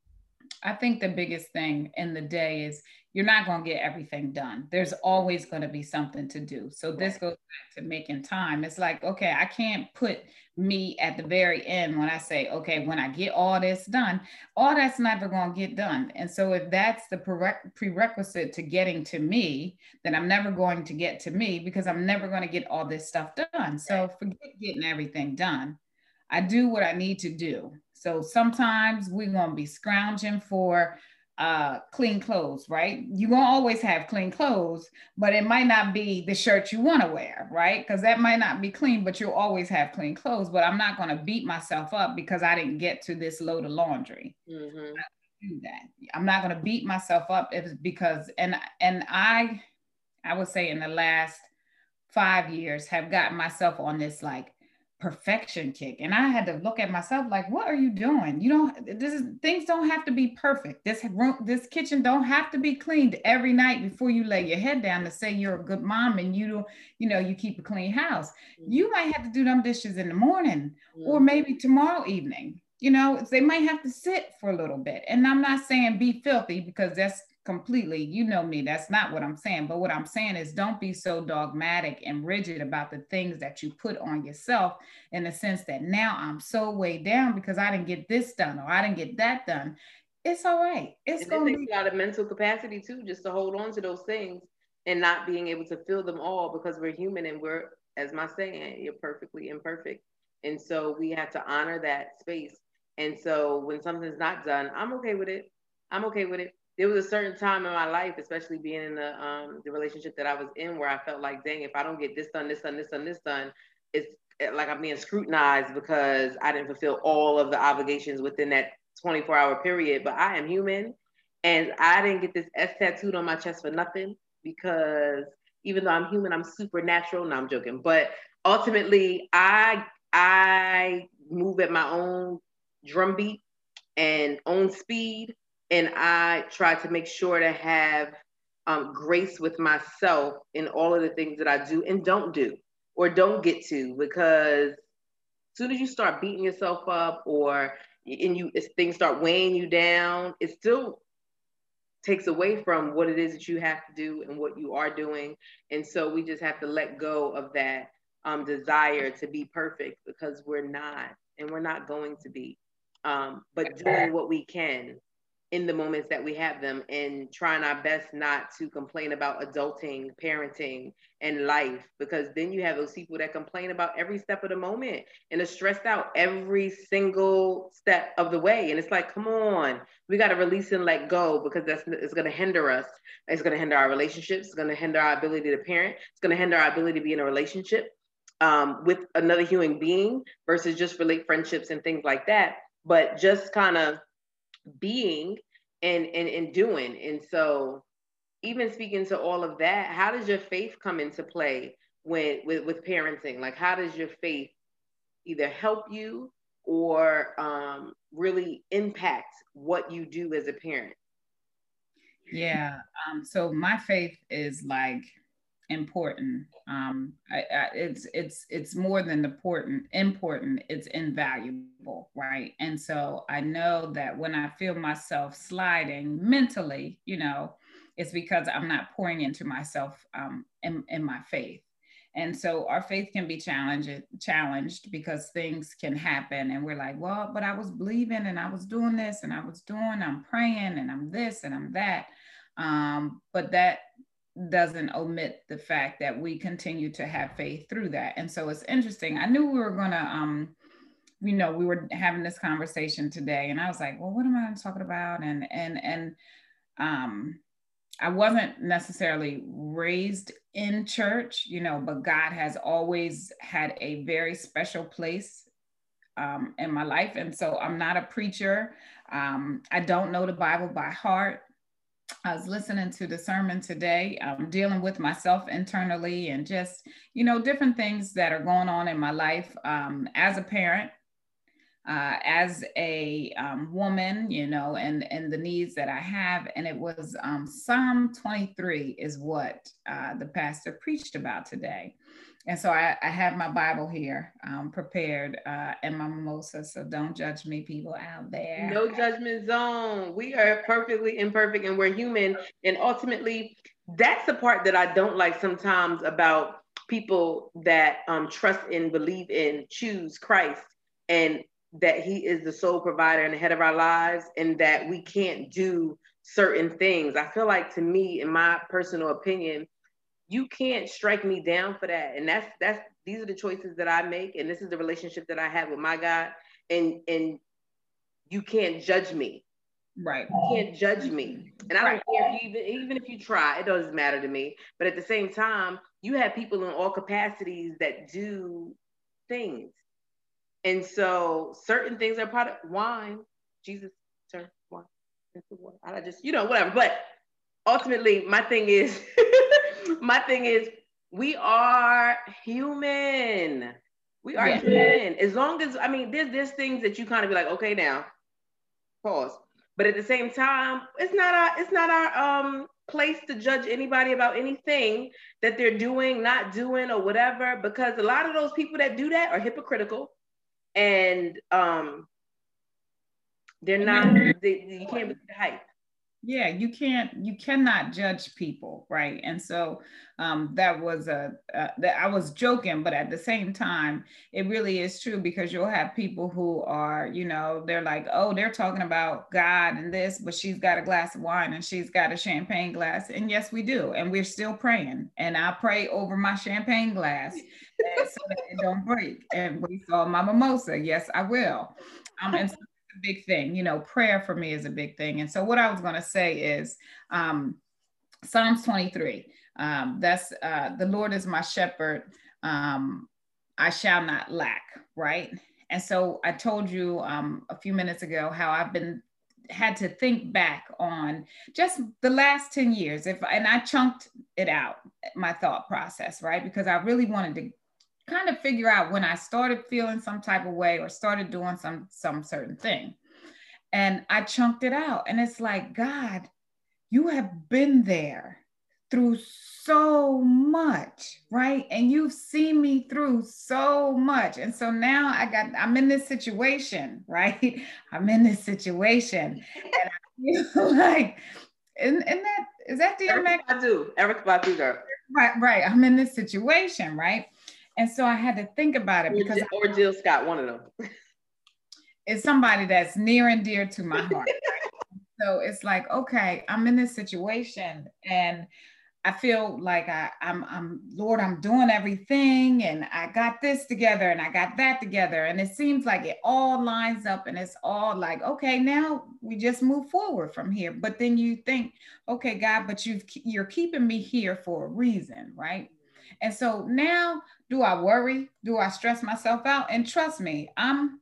I think the biggest thing in the day is you're not going to get everything done. There's always going to be something to do. So this goes back to making time. It's like, okay, I can't put me at the very end when I say, okay, when I get all this done, all that's never going to get done. And so if that's the prerequisite to getting to me, then I'm never going to get to me because I'm never going to get all this stuff done. So forget getting everything done. I do what I need to do. So sometimes we're going to be scrounging for clean clothes, right? You're going to always have clean clothes, but it might not be the shirt you want to wear, right? Because that might not be clean, but you'll always have clean clothes. But I'm not going to beat myself up because I didn't get to this load of laundry. Mm-hmm. Do that. I'm not going to beat myself up because I would say in the last 5 years have gotten myself on this like perfection kick, and I had to look at myself like, what are you doing? Things don't have to be perfect. This kitchen don't have to be cleaned every night before you lay your head down to say you're a good mom and you keep a clean house. Mm-hmm. You might have to do them dishes in the morning, mm-hmm, or maybe tomorrow evening. They might have to sit for a little bit. And I'm not saying be filthy because that's completely, me, that's not what I'm saying. But what I'm saying is don't be so dogmatic and rigid about the things that you put on yourself, in the sense that now I'm so weighed down because I didn't get this done or I didn't get that done. It's all right. It takes a lot of mental capacity too, just to hold on to those things and not being able to feel them all, because we're human and we're, as my saying, you're perfectly imperfect. And so we have to honor that space. And so when something's not done, I'm okay with it. There was a certain time in my life, especially being in the relationship that I was in, where I felt like, dang, if I don't get this done, it's like I'm being scrutinized because I didn't fulfill all of the obligations within that 24-hour period. But I am human, and I didn't get this S tattooed on my chest for nothing, because even though I'm human, I'm supernatural. No, I'm joking. But ultimately, I move at my own drumbeat and own speed. And I try to make sure to have grace with myself in all of the things that I do and don't do or don't get to, because as soon as you start beating yourself up as things start weighing you down, it still takes away from what it is that you have to do and what you are doing. And so we just have to let go of that desire to be perfect, because we're not, and we're not going to be. But doing what we can in the moments that we have them, and trying our best not to complain about adulting, parenting, and life, because then you have those people that complain about every step of the moment and are stressed out every single step of the way. And it's like, come on, we got to release and let go, because it's going to hinder us. It's going to hinder our relationships. It's going to hinder our ability to parent. It's going to hinder our ability to be in a relationship with another human being versus just relate friendships and things like that. But just kind of being and doing. And so even speaking to all of that, how does your faith come into play with parenting? Like, how does your faith either help you or really impact what you do as a parent? Yeah. So my faith is like, important. It's more than important. It's invaluable, right? And so I know that when I feel myself sliding mentally, it's because I'm not pouring into myself in my faith. And so our faith can be challenged because things can happen, and we're like, well, but I was believing, and I was doing this, and I'm praying, and I'm this, and I'm that. But that doesn't omit the fact that we continue to have faith through that. And so it's interesting. I knew we were gonna we were having this conversation today, and I was like, well, what am I talking about? And I wasn't necessarily raised in church, but God has always had a very special place in my life. And so I'm not a preacher. I don't know the Bible by heart. I was listening to the sermon today, dealing with myself internally, and just, different things that are going on in my life as a parent, as a woman, and the needs that I have. And it was Psalm 23 is what the pastor preached about today. And so I have my Bible here prepared and my mimosa. So don't judge me, people out there. No judgment zone. We are perfectly imperfect, and we're human. And ultimately, that's the part that I don't like sometimes about people that trust in, believe in, choose Christ, and that he is the sole provider and the head of our lives, and that we can't do certain things. I feel like, to me, in my personal opinion, you can't strike me down for that. And these are the choices that I make, and this is the relationship that I have with my God. And you can't judge me. Right. You can't judge me. And I don't care if even if you try, it doesn't matter to me. But at the same time, you have people in all capacities that do things. And so certain things are part of wine. Jesus turned wine into water. I just, whatever. But ultimately, my thing is, we are human. We are human. As long as, there's things that you kind of be like, okay, now, pause. But at the same time, it's not our place to judge anybody about anything that they're doing, not doing, or whatever, because a lot of those people that do that are hypocritical, and they're not. You can't believe the hype. Yeah, you cannot judge people, right? And so that was that I was joking, but at the same time, it really is true, because you'll have people who are, they're like, oh, they're talking about God and this, but she's got a glass of wine and she's got a champagne glass. And yes, we do. And we're still praying. And I pray over my champagne glass so that it don't break. And we saw my mimosa. Yes, I will. And so big thing, prayer for me is a big thing. And so what I was going to say is Psalms 23, that's the Lord is my shepherd, I shall not lack, right? And so I told you a few minutes ago how I've had to think back on just the last 10 years, and I chunked it out, my thought process, right? Because I really wanted to kind of figure out when I started feeling some type of way or started doing some certain thing. And I chunked it out. And it's like, God, you have been there through so much, right? And you've seen me through so much. And so now I'm in this situation, right? I'm in this situation. And I feel like, is that Erykah Badu, girl. Right. I'm in this situation, right? And so I had to think about it, because or Jill Scott, one of them. It's somebody that's near and dear to my heart. Right? So it's like, okay, I'm in this situation, and I feel like I'm Lord, I'm doing everything, and I got this together and I got that together. And it seems like it all lines up, and it's all like, okay, now we just move forward from here. But then you think, okay, God, but you're keeping me here for a reason, right? And so now, do I worry? Do I stress myself out? And trust me, I'm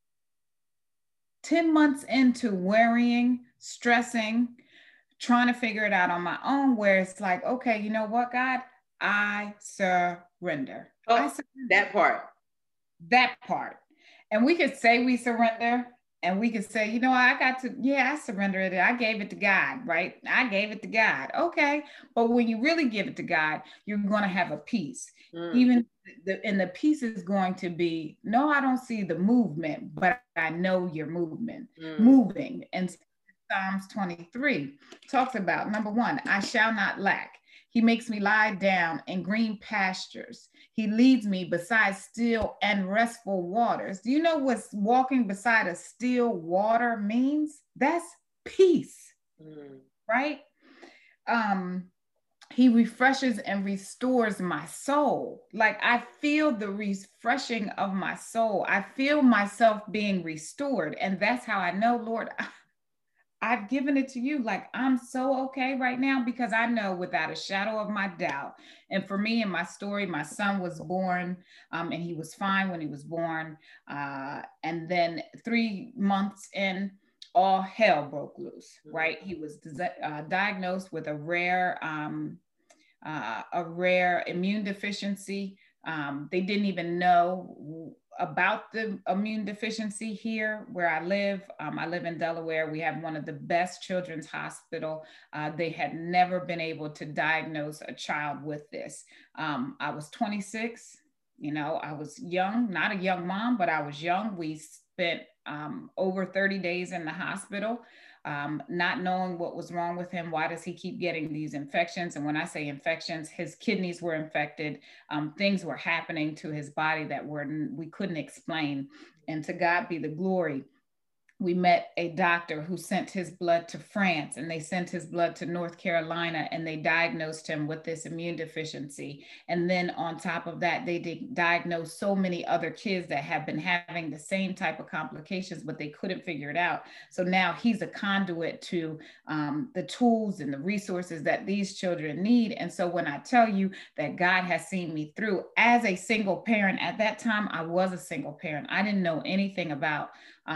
10 months into worrying, stressing, trying to figure it out on my own, where it's like, okay, you know what, God, I surrender. Oh, I surrender. That part. And we could say we surrender, And we could say, you know, I got to, yeah, I surrendered it. I gave it to God, right? I gave it to God. Okay. But when you really give it to God, you're going to have a peace. Even and the peace is going to be, no, I don't see the movement, but I know you're moving. And Psalms 23 talks about number one, I shall not lack. He makes me lie down in green pastures. He leads me beside still and restful waters. Do you know what walking beside a still water means? That's peace, right? He refreshes and restores my soul. Like I feel the refreshing of my soul. I feel myself being restored. And that's how I know, Lord, I've given it to you. Like I'm so okay right now because I know without a shadow of my doubt. And for me, in my story, my son was born, and he was fine when he was born. And then 3 months in, all hell broke loose. Right? He was diagnosed with a rare immune deficiency. They didn't even know about the immune deficiency here where I live. I live in Delaware. We have one of the best children's hospital. They had never been able to diagnose a child with this. I was 26. You know, I was young, not a young mom, but I was young. We spent over 30 days in the hospital. Not knowing what was wrong with him. Why does he keep getting these infections? And when I say infections, his kidneys were infected. Things were happening to his body that we couldn't explain. And to God be the glory. We met a doctor who sent his blood to France, and they sent his blood to North Carolina, and they diagnosed him with this immune deficiency. And then on top of that, they diagnosed so many other kids that have been having the same type of complications, but they couldn't figure it out. So now he's a conduit to the tools and the resources that these children need. And so when I tell you that God has seen me through as a single parent, at that time, I was a single parent. I didn't know anything about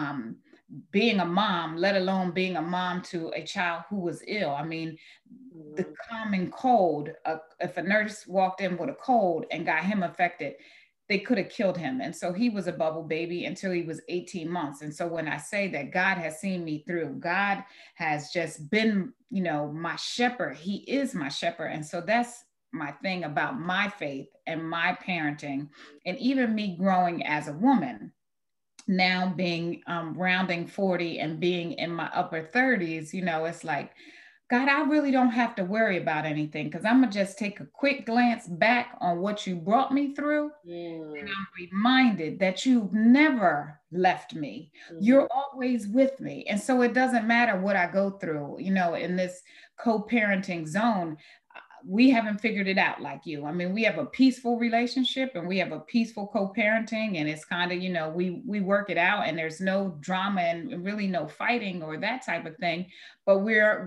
being a mom, let alone being a mom to a child who was ill. I mean, the common cold, if a nurse walked in with a cold and got him affected, they could have killed him. And so he was a bubble baby until he was 18 months. And so when I say that God has seen me through, God has just been, you know, my shepherd. He is my shepherd. And so that's my thing about my faith and my parenting, and even me growing as a woman. Now being rounding 40 and being in my upper 30s, you know, it's like, God, I really don't have to worry about anything because I'm going to just take a quick glance back on what you brought me through. And I'm reminded that you've never left me. You're always with me. And so it doesn't matter what I go through, you know, in this co-parenting zone. We haven't figured it out like you. I mean, we have a peaceful relationship and we have a peaceful co-parenting, and it's kind of, you know, we work it out and there's no drama and really no fighting or that type of thing. But we're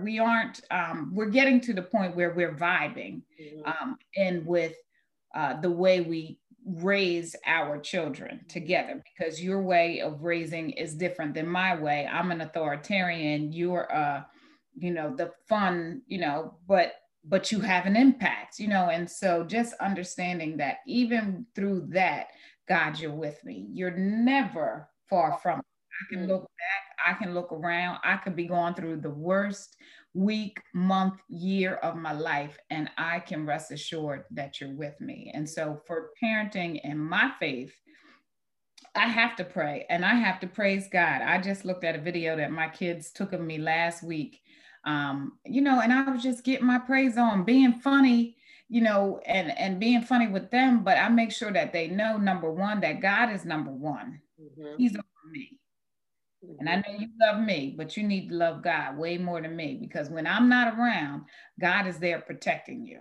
getting to the point where we're vibing, and with the way we raise our children together, because your way of raising is different than my way. I'm an authoritarian. You're you know, the fun, you know, but you have an impact, you know. And so just understanding that even through that, God, you're with me. You're never far from me. I can look back, I can look around, I could be going through the worst week, month, year of my life, and I can rest assured that you're with me. And so for parenting and my faith, I have to pray and I have to praise God. I just looked at a video that my kids took of me last week, you know, and I was just getting my praise on, being funny, you know, and being funny with them. But I make sure that they know, number one, that God is number one. He's over me. And I know you love me, but you need to love God way more than me, because when I'm not around, God is there protecting you.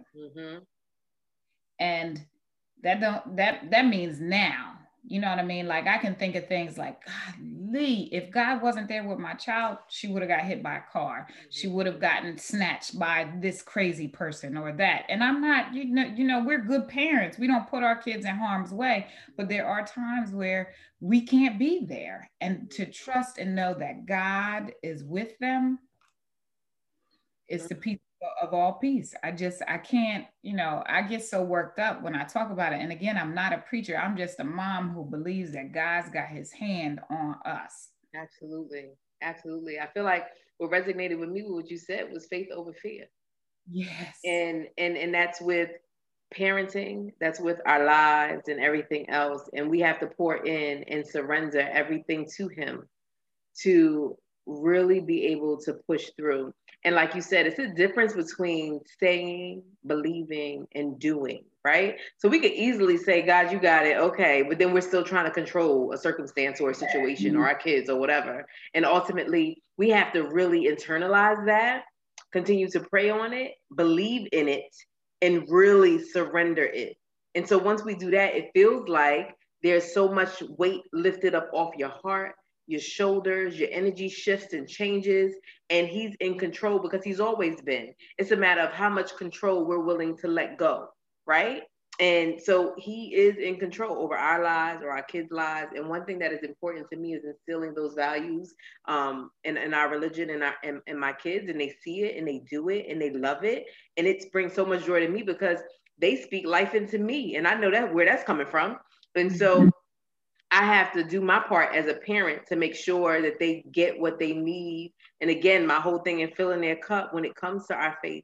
And that means now. You know what I mean? Like I can think of things like, golly, if God wasn't there with my child, she would have got hit by a car. She would have gotten snatched by this crazy person or that. And I'm not, you know, we're good parents. We don't put our kids in harm's way, but there are times where we can't be there. And to trust and know that God is with them is the peace of all peace. I can't, you know, I get so worked up when I talk about it. And again, I'm not a preacher. I'm just a mom who believes that God's got his hand on us. Absolutely. Absolutely. I feel like what resonated with me, what you said, was faith over fear. Yes. And that's with parenting, that's with our lives and everything else. And we have to pour in and surrender everything to him to really be able to push through. And like you said, it's a difference between saying, believing, and doing, right? So we could easily say, God, you got it, okay, but then we're still trying to control a circumstance or a situation or our kids or whatever. And ultimately, we have to really internalize that, continue to pray on it, believe in it, and really surrender it. And so once we do that, it feels like there's so much weight lifted up off your heart, your shoulders, your energy shifts and changes, and he's in control because he's always been. It's a matter of how much control we're willing to let go, right? And so he is in control over our lives or our kids' lives. And one thing that is important to me is instilling those values in our religion and my kids, and they see it and they do it and they love it. And it brings so much joy to me because they speak life into me. And I know that where that's coming from. And so I have to do my part as a parent to make sure that they get what they need. And again, my whole thing in filling their cup when it comes to our faith,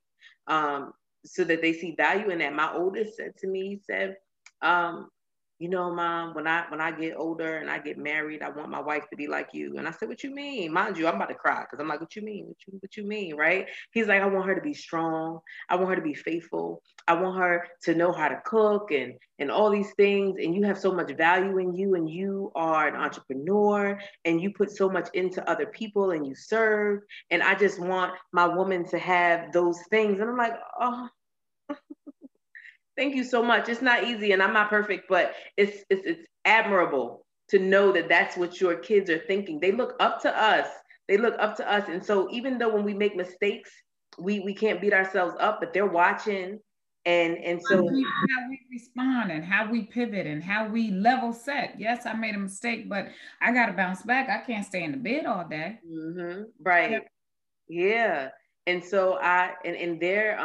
so that they see value in that. My oldest said to me, he said, you know, Mom, when I get older and I get married, I want my wife to be like you. And I said, what you mean? Mind you, I'm about to cry because I'm like, what you mean? What you mean? Right? He's like, I want her to be strong. I want her to be faithful. I want her to know how to cook and all these things. And you have so much value in you, and you are an entrepreneur, and you put so much into other people, and you serve. And I just want my woman to have those things. And I'm like, oh, thank you so much. It's not easy, and I'm not perfect, but it's admirable to know that that's what your kids are thinking. They look up to us. They look up to us, and so even though when we make mistakes, we can't beat ourselves up, but they're watching, and so How we respond and how we pivot and how we level set. Yes, I made a mistake, but I got to bounce back. I can't stay in the bed all day. right, yeah, and so and they're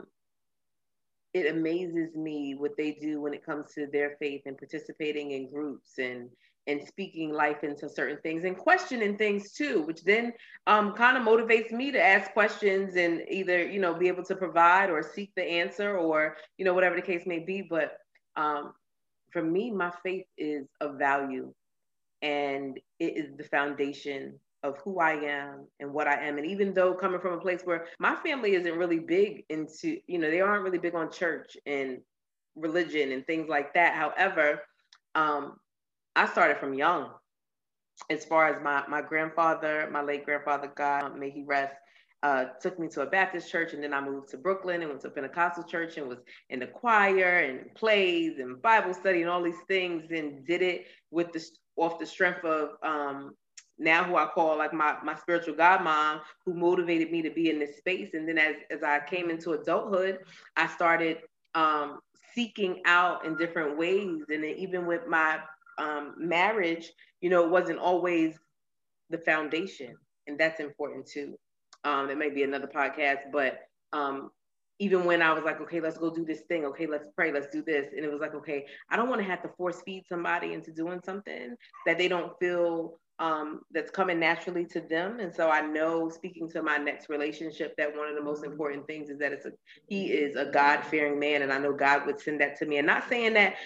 it amazes me what they do when it comes to their faith and participating in groups and speaking life into certain things and questioning things too, which then kind of motivates me to ask questions and either, you know, be able to provide or seek the answer or, you know, whatever the case may be. But for me, my faith is of value, and it is the foundation of who I am and what I am. And even though coming from a place where my family isn't really big into, you know, they aren't really big on church and religion and things like that. However, I started from young. As far as my grandfather, my late grandfather, God may he rest, took me to a Baptist church, and then I moved to Brooklyn and went to a Pentecostal church and was in the choir and plays and Bible study and all these things, and did it with the off the strength of now who I call like my spiritual godmom, who motivated me to be in this space. And then as I came into adulthood, I started seeking out in different ways, and then even with my marriage, you know, it wasn't always the foundation, and that's important too. It may be another podcast, but even when I was like, okay, let's go do this thing. Okay, let's pray. Let's do this. And it was like, okay, I don't want to have to force feed somebody into doing something that they don't feel that's coming naturally to them. And so I know, speaking to my next relationship, that one of the most important things is that he is a God-fearing man, and I know God would send that to me. And not saying that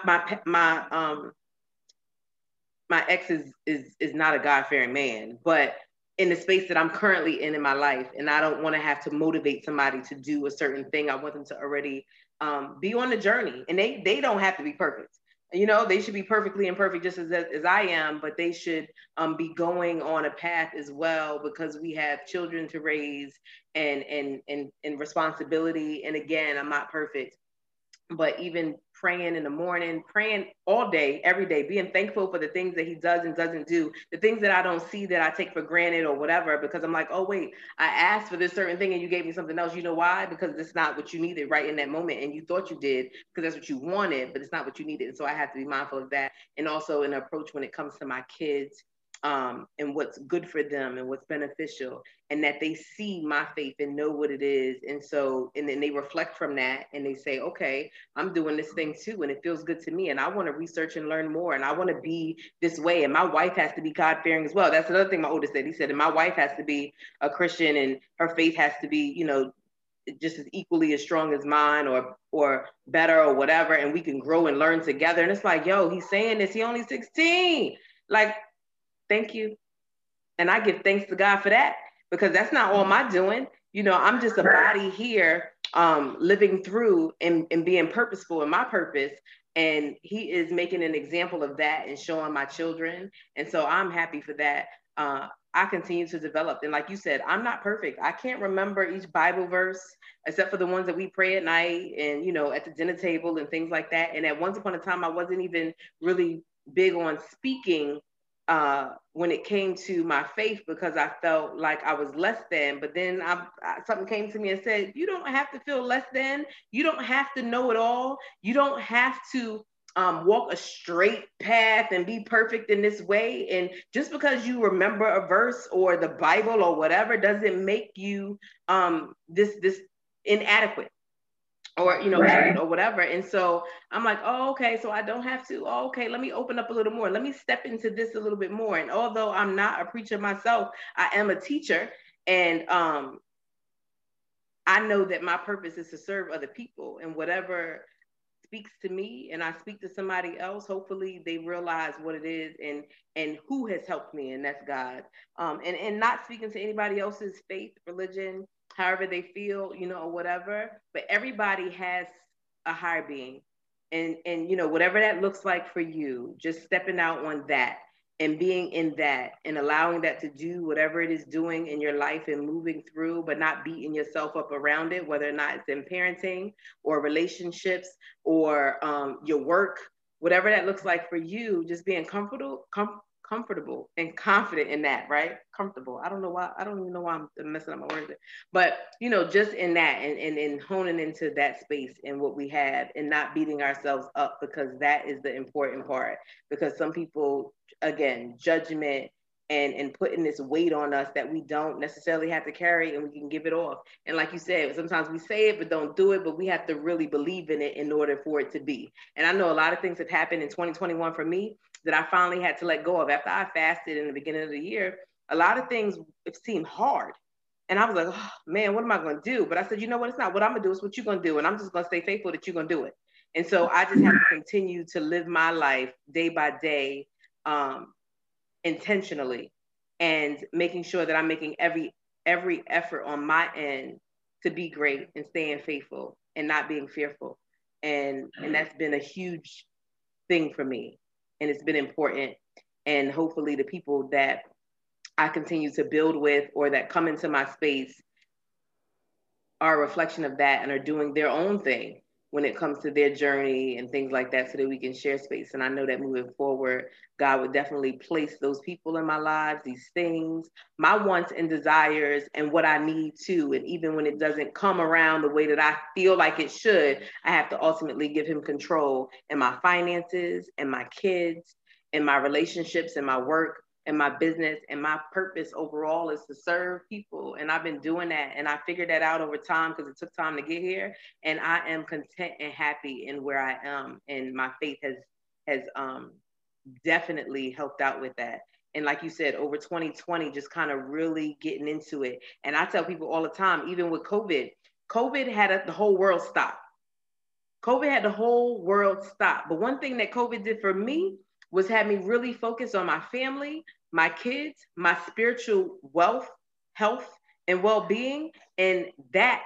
my ex is not a God-fearing man, but in the space that I'm currently in my life, and I don't want to have to motivate somebody to do a certain thing. I want them to already be on the journey, and they don't have to be perfect. You know, they should be perfectly imperfect just as I am, but they should be going on a path as well, because we have children to raise and responsibility. And again, I'm not perfect, but even praying in the morning, praying all day, every day, being thankful for the things that he does and doesn't do, the things that I don't see that I take for granted or whatever, because I'm like, oh, wait, I asked for this certain thing and you gave me something else. You know why? Because it's not what you needed right in that moment. And you thought you did because that's what you wanted, but it's not what you needed. And so I have to be mindful of that. And also an approach when it comes to my kids. and what's good for them and what's beneficial, and that they see my faith and know what it is. And so, and then they reflect from that and they say, okay, I'm doing this thing too, and it feels good to me. And I want to research and learn more. And I want to be this way. And my wife has to be God fearing as well. That's another thing my oldest said. He said, and my wife has to be a Christian, and her faith has to be, just as equally as strong as mine, or better, or whatever, and we can grow and learn together. And it's like, yo, he's saying this, he only 16. Like, thank you. And I give thanks to God for that, because that's not all my doing. I'm just a body here, living through and being purposeful in my purpose. And he is making an example of that and showing my children. And so I'm happy for that. I continue to develop. And like you said, I'm not perfect. I can't remember each Bible verse except for the ones that we pray at night and, at the dinner table and things like that. And at once upon a time, I wasn't even really big on speaking when it came to my faith, because I felt like I was less than. But then something came to me and said, you don't have to feel less than. You don't have to know it all. You don't have to walk a straight path and be perfect in this way. And just because you remember a verse or the Bible or whatever doesn't make you this inadequate, or right, or whatever. And so I'm like, oh, okay, so I don't have to. Oh, okay, let me open up a little more. Let me step into this a little bit more. And although I'm not a preacher myself, I am a teacher, and I know that my purpose is to serve other people, and whatever speaks to me and I speak to somebody else, hopefully they realize what it is and who has helped me, and that's God. And not speaking to anybody else's faith, religion, however they feel, or whatever, but everybody has a higher being. And whatever that looks like for you, just stepping out on that and being in that and allowing that to do whatever it is doing in your life and moving through, but not beating yourself up around it, whether or not it's in parenting or relationships or your work, whatever that looks like for you, just being comfortable and confident in that, right? Comfortable. I don't even know why I'm messing up my words, but just in that and honing into that space and what we have, and not beating ourselves up, because that is the important part. Because some people, again, judgment and putting this weight on us that we don't necessarily have to carry, and we can give it off. And like you said, sometimes we say it but don't do it, but we have to really believe in it in order for it to be. And I know a lot of things have happened in 2021 for me that I finally had to let go of. After I fasted in the beginning of the year, a lot of things, it seemed hard. And I was like, oh, man, what am I going to do? But I said, you know what? It's not what I'm going to do. It's what you're going to do. And I'm just going to stay faithful that you're going to do it. And so I just have to continue to live my life day by day, intentionally, and making sure that I'm making every effort on my end to be great and staying faithful and not being fearful. And that's been a huge thing for me. And it's been important. And hopefully the people that I continue to build with or that come into my space are a reflection of that and are doing their own thing when it comes to their journey and things like that, so that we can share space. And I know that moving forward, God would definitely place those people in my lives, these things, my wants and desires, and what I need to. And even when it doesn't come around the way that I feel like it should, I have to ultimately give him control in my finances and my kids and my relationships and my work and my business. And my purpose overall is to serve people. And I've been doing that. And I figured that out over time, because it took time to get here. And I am content and happy in where I am. And my faith has definitely helped out with that. And like you said, over 2020, just kind of really getting into it. And I tell people all the time, even with COVID had the whole world stop. COVID had the whole world stop. But one thing that COVID did for me was have me really focus on my family, my kids, my spiritual wealth, health, and well-being. And that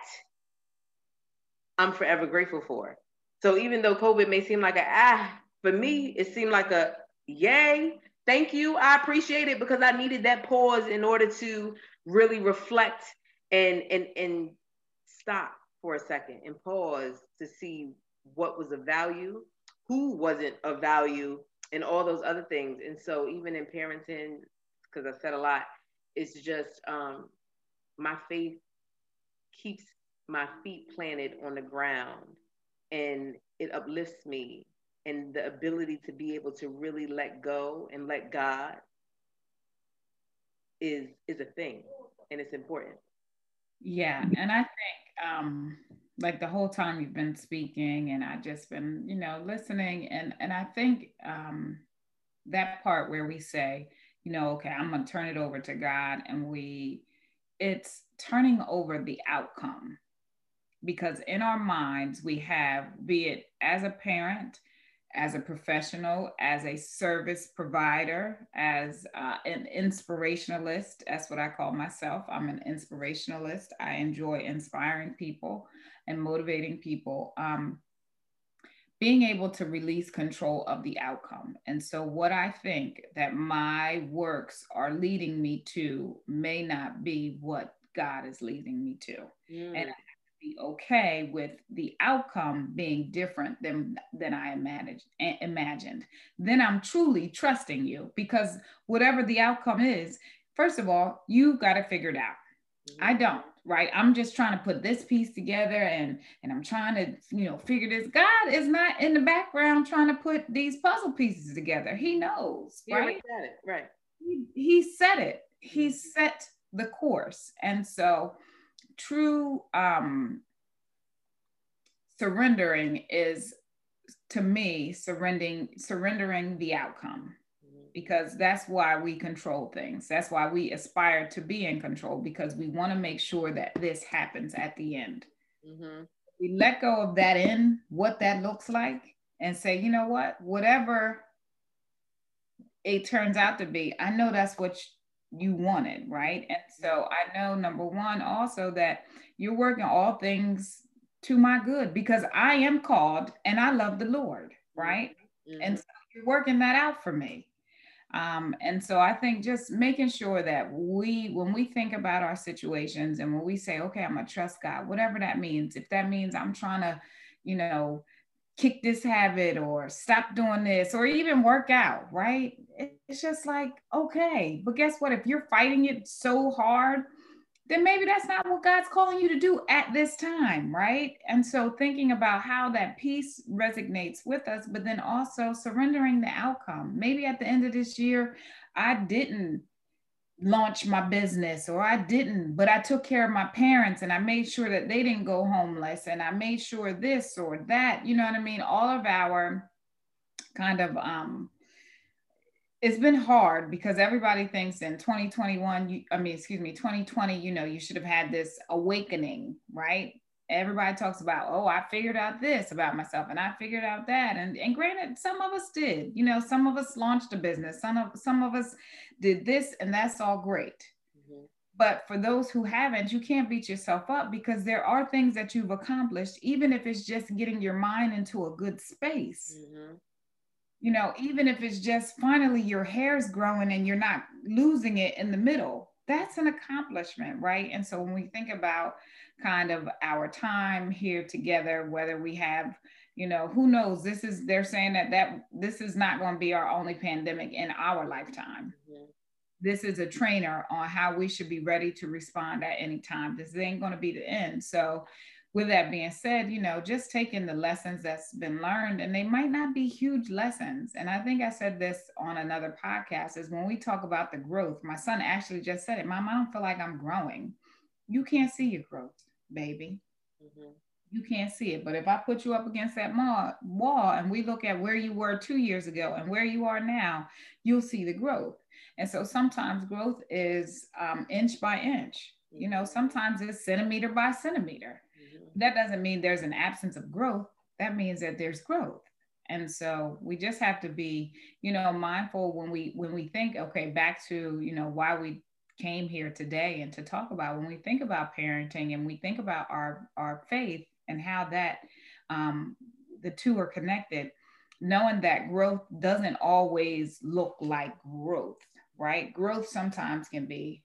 I'm forever grateful for. So even though COVID may seem like for me, it seemed like a yay, thank you, I appreciate it, because I needed that pause in order to really reflect and stop for a second and pause to see what was of value, who wasn't of value, and all those other things. And so even in parenting, because I said a lot, it's just my faith keeps my feet planted on the ground, and it uplifts me, and the ability to be able to really let go and let God is a thing, and it's important. Yeah, and I think like the whole time you've been speaking, and I just been, listening, and I think that part where we say, okay, I'm gonna turn it over to God, and it's turning over the outcome, because in our minds we have, be it as a parent, as a professional, as a service provider, as an inspirationalist. That's what I call myself. I'm an inspirationalist. I enjoy inspiring people and motivating people. Being able to release control of the outcome. And so, what I think that my works are leading me to may not be what God is leading me to. And I have to be okay with the outcome being different than I imagined. Then I'm truly trusting you, because whatever the outcome is, first of all, you got to figure it out. I don't, right? I'm just trying to put this piece together, and I'm trying to, figure this. God is not in the background trying to put these puzzle pieces together. He knows, right? Got it, right. He said it. He set the course. And so true surrendering is, to me, surrendering the outcome, because that's why we control things. That's why we aspire to be in control, because we want to make sure that this happens at the end. We let go of that end, what that looks like, and say, you know what, whatever it turns out to be, I know that's what you wanted, right? And so I know, number one, also that you're working all things to my good, because I am called and I love the Lord, right? And so you're working that out for me. And so I think just making sure that when we think about our situations, and when we say, okay, I'm gonna trust God, whatever that means, if that means I'm trying to, kick this habit, or stop doing this, or even work out, right? It's just like, okay, but guess what? If you're fighting it so hard, then maybe that's not what God's calling you to do at this time, right? And so thinking about how that peace resonates with us, but then also surrendering the outcome. Maybe at the end of this year, I didn't launch my business, or but I took care of my parents, and I made sure that they didn't go homeless, and I made sure this or that, you know what I mean? All of our kind of, it's been hard, because everybody thinks in 2021, 2020, you should have had this awakening, right? Everybody talks about, oh, I figured out this about myself, and I figured out that. And granted, some of us did, some of us launched a business, some of us did this, and that's all great. But for those who haven't, you can't beat yourself up, because there are things that you've accomplished, even if it's just getting your mind into a good space. Even if it's just finally your hair's growing and you're not losing it in the middle, that's an accomplishment, right? And so when we think about kind of our time here together, whether we have, who knows, they're saying that this is not going to be our only pandemic in our lifetime. This is a trainer on how we should be ready to respond at any time. This ain't going to be the end. So with that being said, just taking the lessons that's been learned, and they might not be huge lessons. And I think I said this on another podcast, is when we talk about the growth, my son actually just said it, Mom, I don't feel like I'm growing. You can't see your growth, baby. You can't see it. But if I put you up against that wall, and we look at where you were 2 years ago and where you are now, you'll see the growth. And so sometimes growth is inch by inch. Sometimes it's centimeter by centimeter. That doesn't mean there's an absence of growth. That means that there's growth. And so we just have to be, mindful when we think, okay, back to, why we came here today, and to talk about, when we think about parenting, and we think about our faith, and how that the two are connected, knowing that growth doesn't always look like growth, right? Growth sometimes can be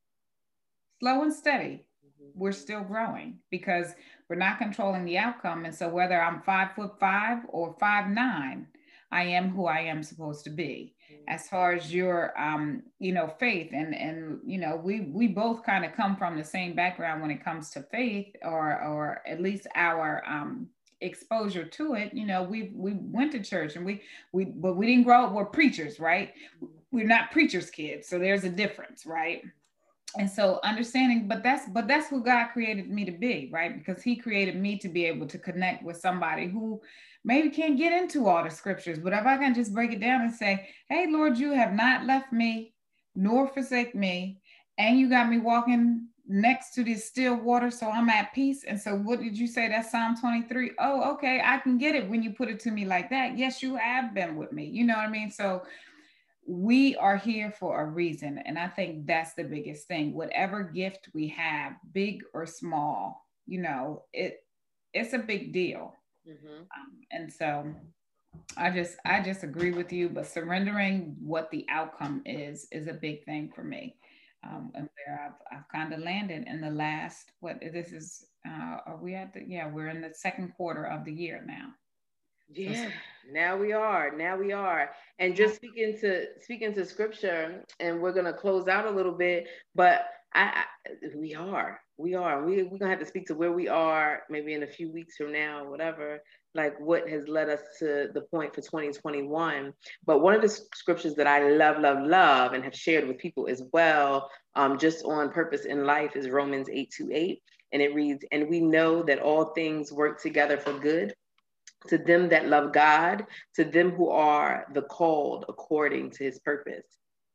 slow and steady. We're still growing, because we're not controlling the outcome. And so whether I'm 5'5" or 5'9", I am who I am supposed to be. As far as your, faith, and we both kind of come from the same background when it comes to faith, or at least our exposure to it. We went to church, and but we didn't grow up. We're preachers, right? we're not preachers' kids. So there's a difference, right? And so understanding, but that's who God created me to be, right? Because he created me to be able to connect with somebody who maybe can't get into all the scriptures, but if I can just break it down and say, hey, Lord, you have not left me nor forsake me, and you got me walking next to this still water, so I'm at peace. And so what did you say? That's Psalm 23. Oh, okay, I can get it when you put it to me like that. Yes, you have been with me. You know what I mean? So we are here for a reason. And I think that's the biggest thing. Whatever gift we have, big or small, it's a big deal. Mm-hmm. And so I just agree with you, but surrendering what the outcome is a big thing for me. And where I've kind of landed in the last, are we at we're in the second quarter of the year now. Yeah, now we are. And just speaking to scripture, and we're gonna close out a little bit, but we're gonna have to speak to where we are maybe in a few weeks from now, whatever, like what has led us to the point for 2021. But one of the scriptures that I love and have shared with people as well, just on purpose in life, is Romans 8:28, and it reads, and we know that all things work together for good to them that love God, to them who are the called according to his purpose.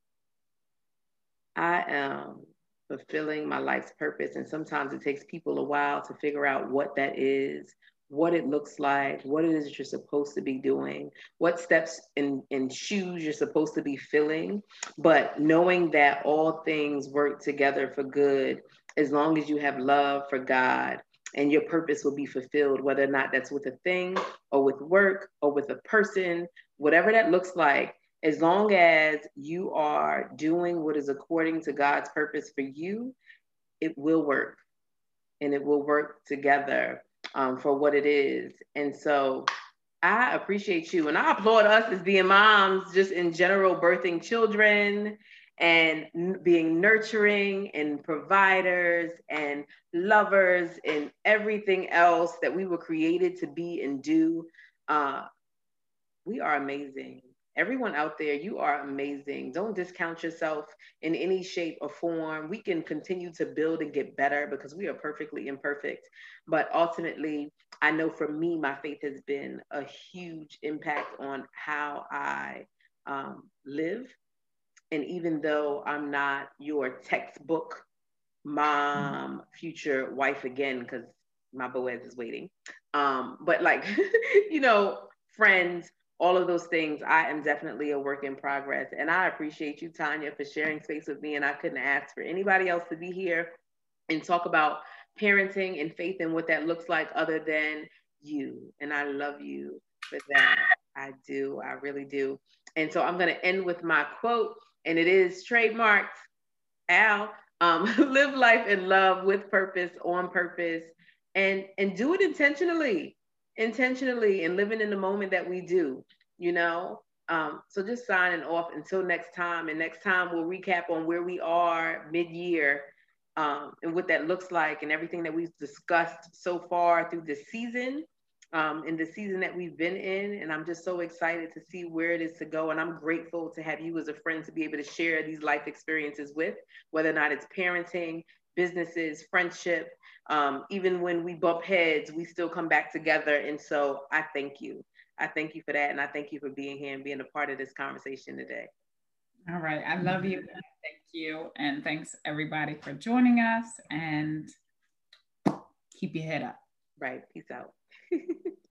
I am fulfilling my life's purpose, and sometimes it takes people a while to figure out what that is, what it looks like, what it is that you're supposed to be doing, what steps and shoes you're supposed to be filling. But knowing that all things work together for good, as long as you have love for God, and your purpose will be fulfilled, whether or not that's with a thing or with work or with a person, whatever that looks like, as long as you are doing what is according to God's purpose for you, it will work, and it will work together for what it is. And so I appreciate you, and I applaud us as being moms, just in general, birthing children and being nurturing and providers and lovers and everything else that we were created to be and do. We are amazing. Everyone out there, you are amazing. Don't discount yourself in any shape or form. We can continue to build and get better because we are perfectly imperfect. But ultimately, I know for me, my faith has been a huge impact on how I live. And even though I'm not your textbook mom, future wife again, because my Boaz is waiting, but like, friends, all of those things, I am definitely a work in progress. And I appreciate you, Tanya, for sharing space with me. And I couldn't ask for anybody else to be here and talk about parenting and faith and what that looks like other than you. And I love you for that. I do. I really do. And so I'm going to end with my quote, and it is trademarked, Al. Live life in love with purpose, on purpose, and do it intentionally, and living in the moment that we do, so just signing off until next time. And next time we'll recap on where we are mid-year, and what that looks like, and everything that we've discussed so far through this season, in the season that we've been in. And I'm just so excited to see where it is to go. And I'm grateful to have you as a friend to be able to share these life experiences with, whether or not it's parenting, businesses, friendship. Even when we bump heads, we still come back together. And so I thank you. I thank you for that. And I thank you for being here and being a part of this conversation today. All right. I love you. Thank you. And thanks everybody for joining us, and keep your head up. Right. Peace out.